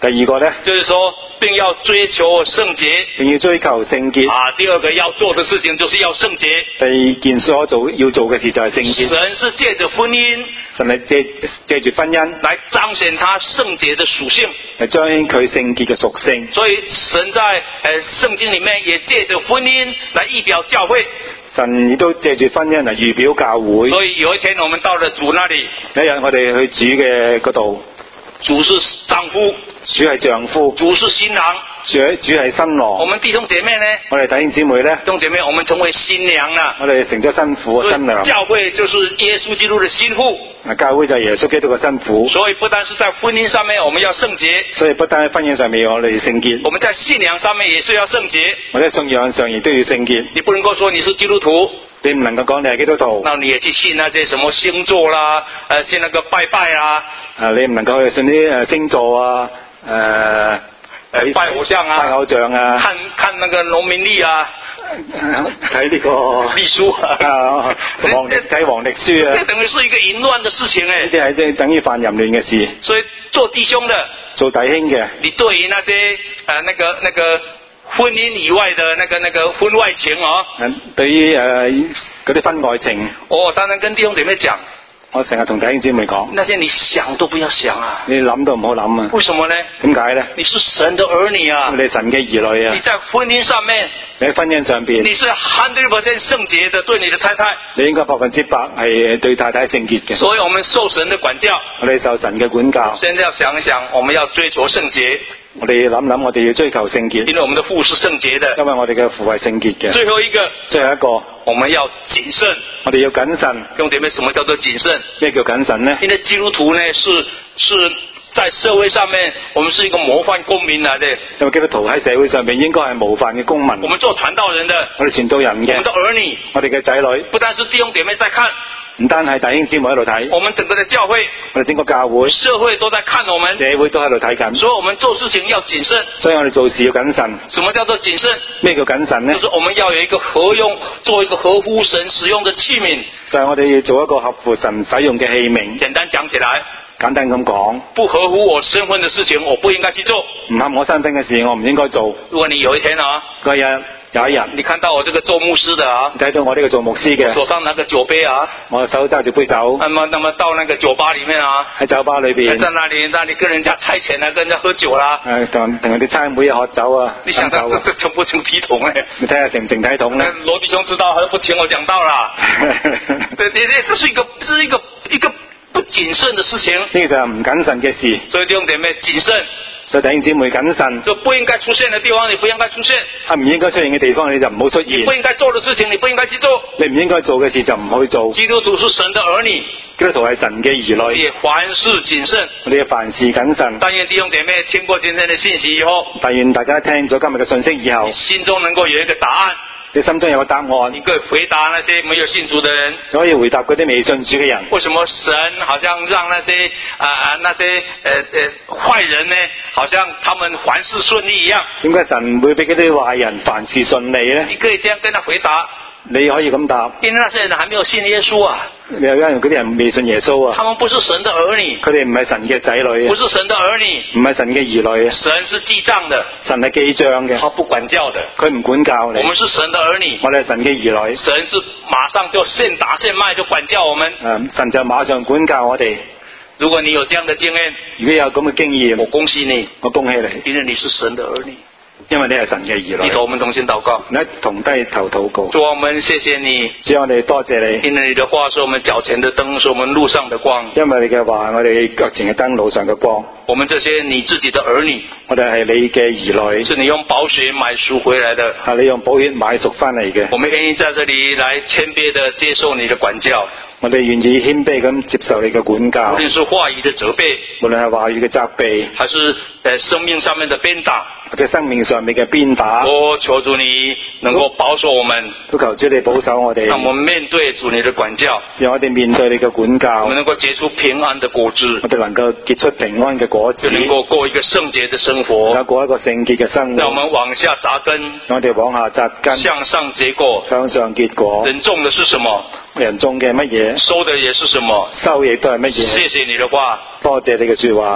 第二個呢， 就是說並要追求聖潔， 並要追求聖潔。 啊，第二個要做的事情就是要聖潔。 第二件所做要做嘅事就係聖潔。 神是借着婚姻， 神係借借住婚姻來彰顯他聖潔的屬性， 嚟彰顯佢聖潔嘅屬性。 所以神在誒聖經裏面也借着婚姻來預表教會。 神亦都借住婚姻嚟預表教會。 所以有一天我們到了主那裏， 有一日我哋去主嘅嗰度， 主是丈夫， 主係丈夫， 主是新郎， 主係主係新郎。 我們弟兄姐妹呢？ 我哋弟兄姊妹呢？ 弟兄姐妹，我們成為新娘啦。 我哋成咗新婦新娘。 教會就是耶穌基督的新婦。 啊，教會就係耶穌基督嘅新婦。 所以不單是在婚姻上面我們要聖潔， 所以不單喺婚姻上面我哋聖潔， 我們在信仰上面也是要聖潔。 我哋喺信仰上亦都要聖潔。 你不能夠說你是基督徒， 你唔能夠講你係基督徒， 那你也去信那些什麼星座啦，誒信那個拜拜啊， 啊你唔能夠去信啲誒星座啊，誒、呃、 誒拜偶像啊， 拜偶像啊， 看看那個農民曆啊， 睇呢、這個曆書啊， 黃曆睇黃曆書啊， 這等於是一個淫亂的事情誒。 呢啲係即係等於犯淫亂嘅事。 所以做弟兄的， 做弟兄嘅， 你對於那些誒、呃、那個那個婚姻以外的那個那個婚外情哦， 嗯，對於誒嗰啲婚外情， 我常常跟弟兄姐妹講， 我成日同弟兄姊妹講， 那些你想都不要想啊， 你諗都唔好諗啊。為什麼呢？ 點解呢？ 你是神的兒女啊， 你係神嘅兒女啊。 你在婚姻上面， 你喺婚姻上邊， 你是百分之百聖潔的對你的太太， 你應該百分之百係對太太聖潔嘅。 所以我們受神的管教， 我哋受神嘅管教。 現在要想一想，我們要追求聖潔。 我哋諗諗，我哋要追求聖潔， 因為我們的父是聖潔的， 因為我哋嘅父係聖潔嘅。 最後一個， 最後一個， 我們要謹慎， 我哋要謹慎。 弟兄姐妹，什麼叫做謹慎？ 咩叫謹慎呢？ 因為基督徒呢，是是在社會上面，我們是一個模範公民來的。 因為基督徒喺社會上面應該係模範嘅公民。 我們做傳道人的， 我哋傳道人嘅， 我們的兒女， 我哋嘅仔女， 不單是弟兄姐妹在看。 唔單係弟兄姊妹喺度睇， 我們整個的教會， 我哋整個教會， 社會都在看我們， 社會都喺度睇緊， 所以我們做事情要謹慎。 所以我哋做事要謹慎。 什麼叫做謹慎？ 咩叫謹慎呢？ 就是我們要有一個合用，做一個合乎神使用的器皿。 就係我哋要做一個合乎神使用嘅器皿。 簡單講起來， 簡單咁講， 不合乎我身份的事情，我不應該去做。 唔合我身份嘅事，我唔應該做。 如果你有一天啊， 嗰日有一日， 你看到我這個做牧師的啊， 睇到我呢個做牧師嘅， 手上拿個酒杯啊， 我手揸住杯酒， 那麼那麼到那個酒吧裏面啊， 喺酒吧裏邊， 在那裏那裏跟人家差遣啊，跟人家喝酒啦， 誒同同人哋差每日喝酒啊， 你想到這這成不成體統咧？ 你睇下成唔成體統咧？ 羅弟兄知道，還不請我講道啦。對對對，這是一個，這是一個一個不謹慎的事情。 呢個就係唔謹慎嘅事。 所以弟兄姐妹謹慎。 所以弟兄姊妹謹慎。 就不應該出現的地方，你不應該出現。 啊，唔應該出現嘅地方，你就唔好出現。 你不應該做的事情，你不應該去做。 你唔應該做嘅事就唔好去做。 基督徒是神的兒女。 基督徒係神嘅兒女。 也凡事謹慎。 我哋凡事謹慎。 但願弟兄姐妹聽過今天的信息以後， 但願大家聽咗今日嘅信息以後， 你心中能夠有一個答案。 你心中有個答案， 你可以回答那些沒有信主的人。 可以回答嗰啲未信主嘅人。 為什麼神好像讓那些啊啊、呃、那些呃呃壞人呢，好像他們凡事順利一樣？ 點解神會俾嗰啲壞人凡事順利呢？ 你可以這樣跟他回答。 你可以咁答。 因為那些人還沒有信耶穌啊。 有因嗰啲人未信耶穌啊。 他們不是神的兒女。 佢哋唔係神嘅仔女。 不是神的兒女。 唔係神嘅兒女。 神是記賬的。 神係記賬嘅。 他不管教的。 佢唔管教你。 我們是神的兒女。 我哋係神嘅兒女。 神是馬上就現打現賣就管教我們。 嗯，神就馬上管教我哋。 如果你有這樣的經驗， 如果有咁嘅經驗， 我恭喜你， 我恭喜你， 因為你是神的兒女。 因為你係神嘅兒女。 你同我們同心禱告， 你同低頭禱告。 主，我們謝謝你， 主，我哋多謝你。 因為你的話是我們腳前的燈，是我們路上的光。 因為你嘅話，我哋腳前嘅燈，路上嘅光。 我們這些你自己的兒女， 我哋係你嘅兒女， 是你用寶血買贖回來的， 係你用寶血買贖翻嚟嘅。 我們願意在這裏來謙卑的接受你的管教。 我哋願意謙卑咁接受你嘅管教， 無論是話語的責備， 無論係話語嘅責備， 還是誒生命上面的鞭打， 或者生命上面嘅鞭打， 我求主你能夠保守我們， 都求主你保守我哋， 讓我們面對主你的管教， 讓我哋面對你嘅管教， 我們能夠結出平安的果子， 我哋能夠結出平安嘅果子， 就能夠過一個聖潔的生活， 能夠過一個聖潔嘅生活， 讓我們往下扎根， 讓我哋往下扎根， 向上結果， 向上結果。 人種的是什麼？ 人種嘅乜嘢？ 收的也是什麼？ 收亦都係乜嘢？ 謝謝你的話， 多謝你嘅說話。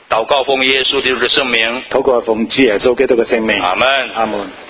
禱告奉耶穌基督的聖名， 禱告奉主耶穌基督嘅聖名。 阿門。 阿門。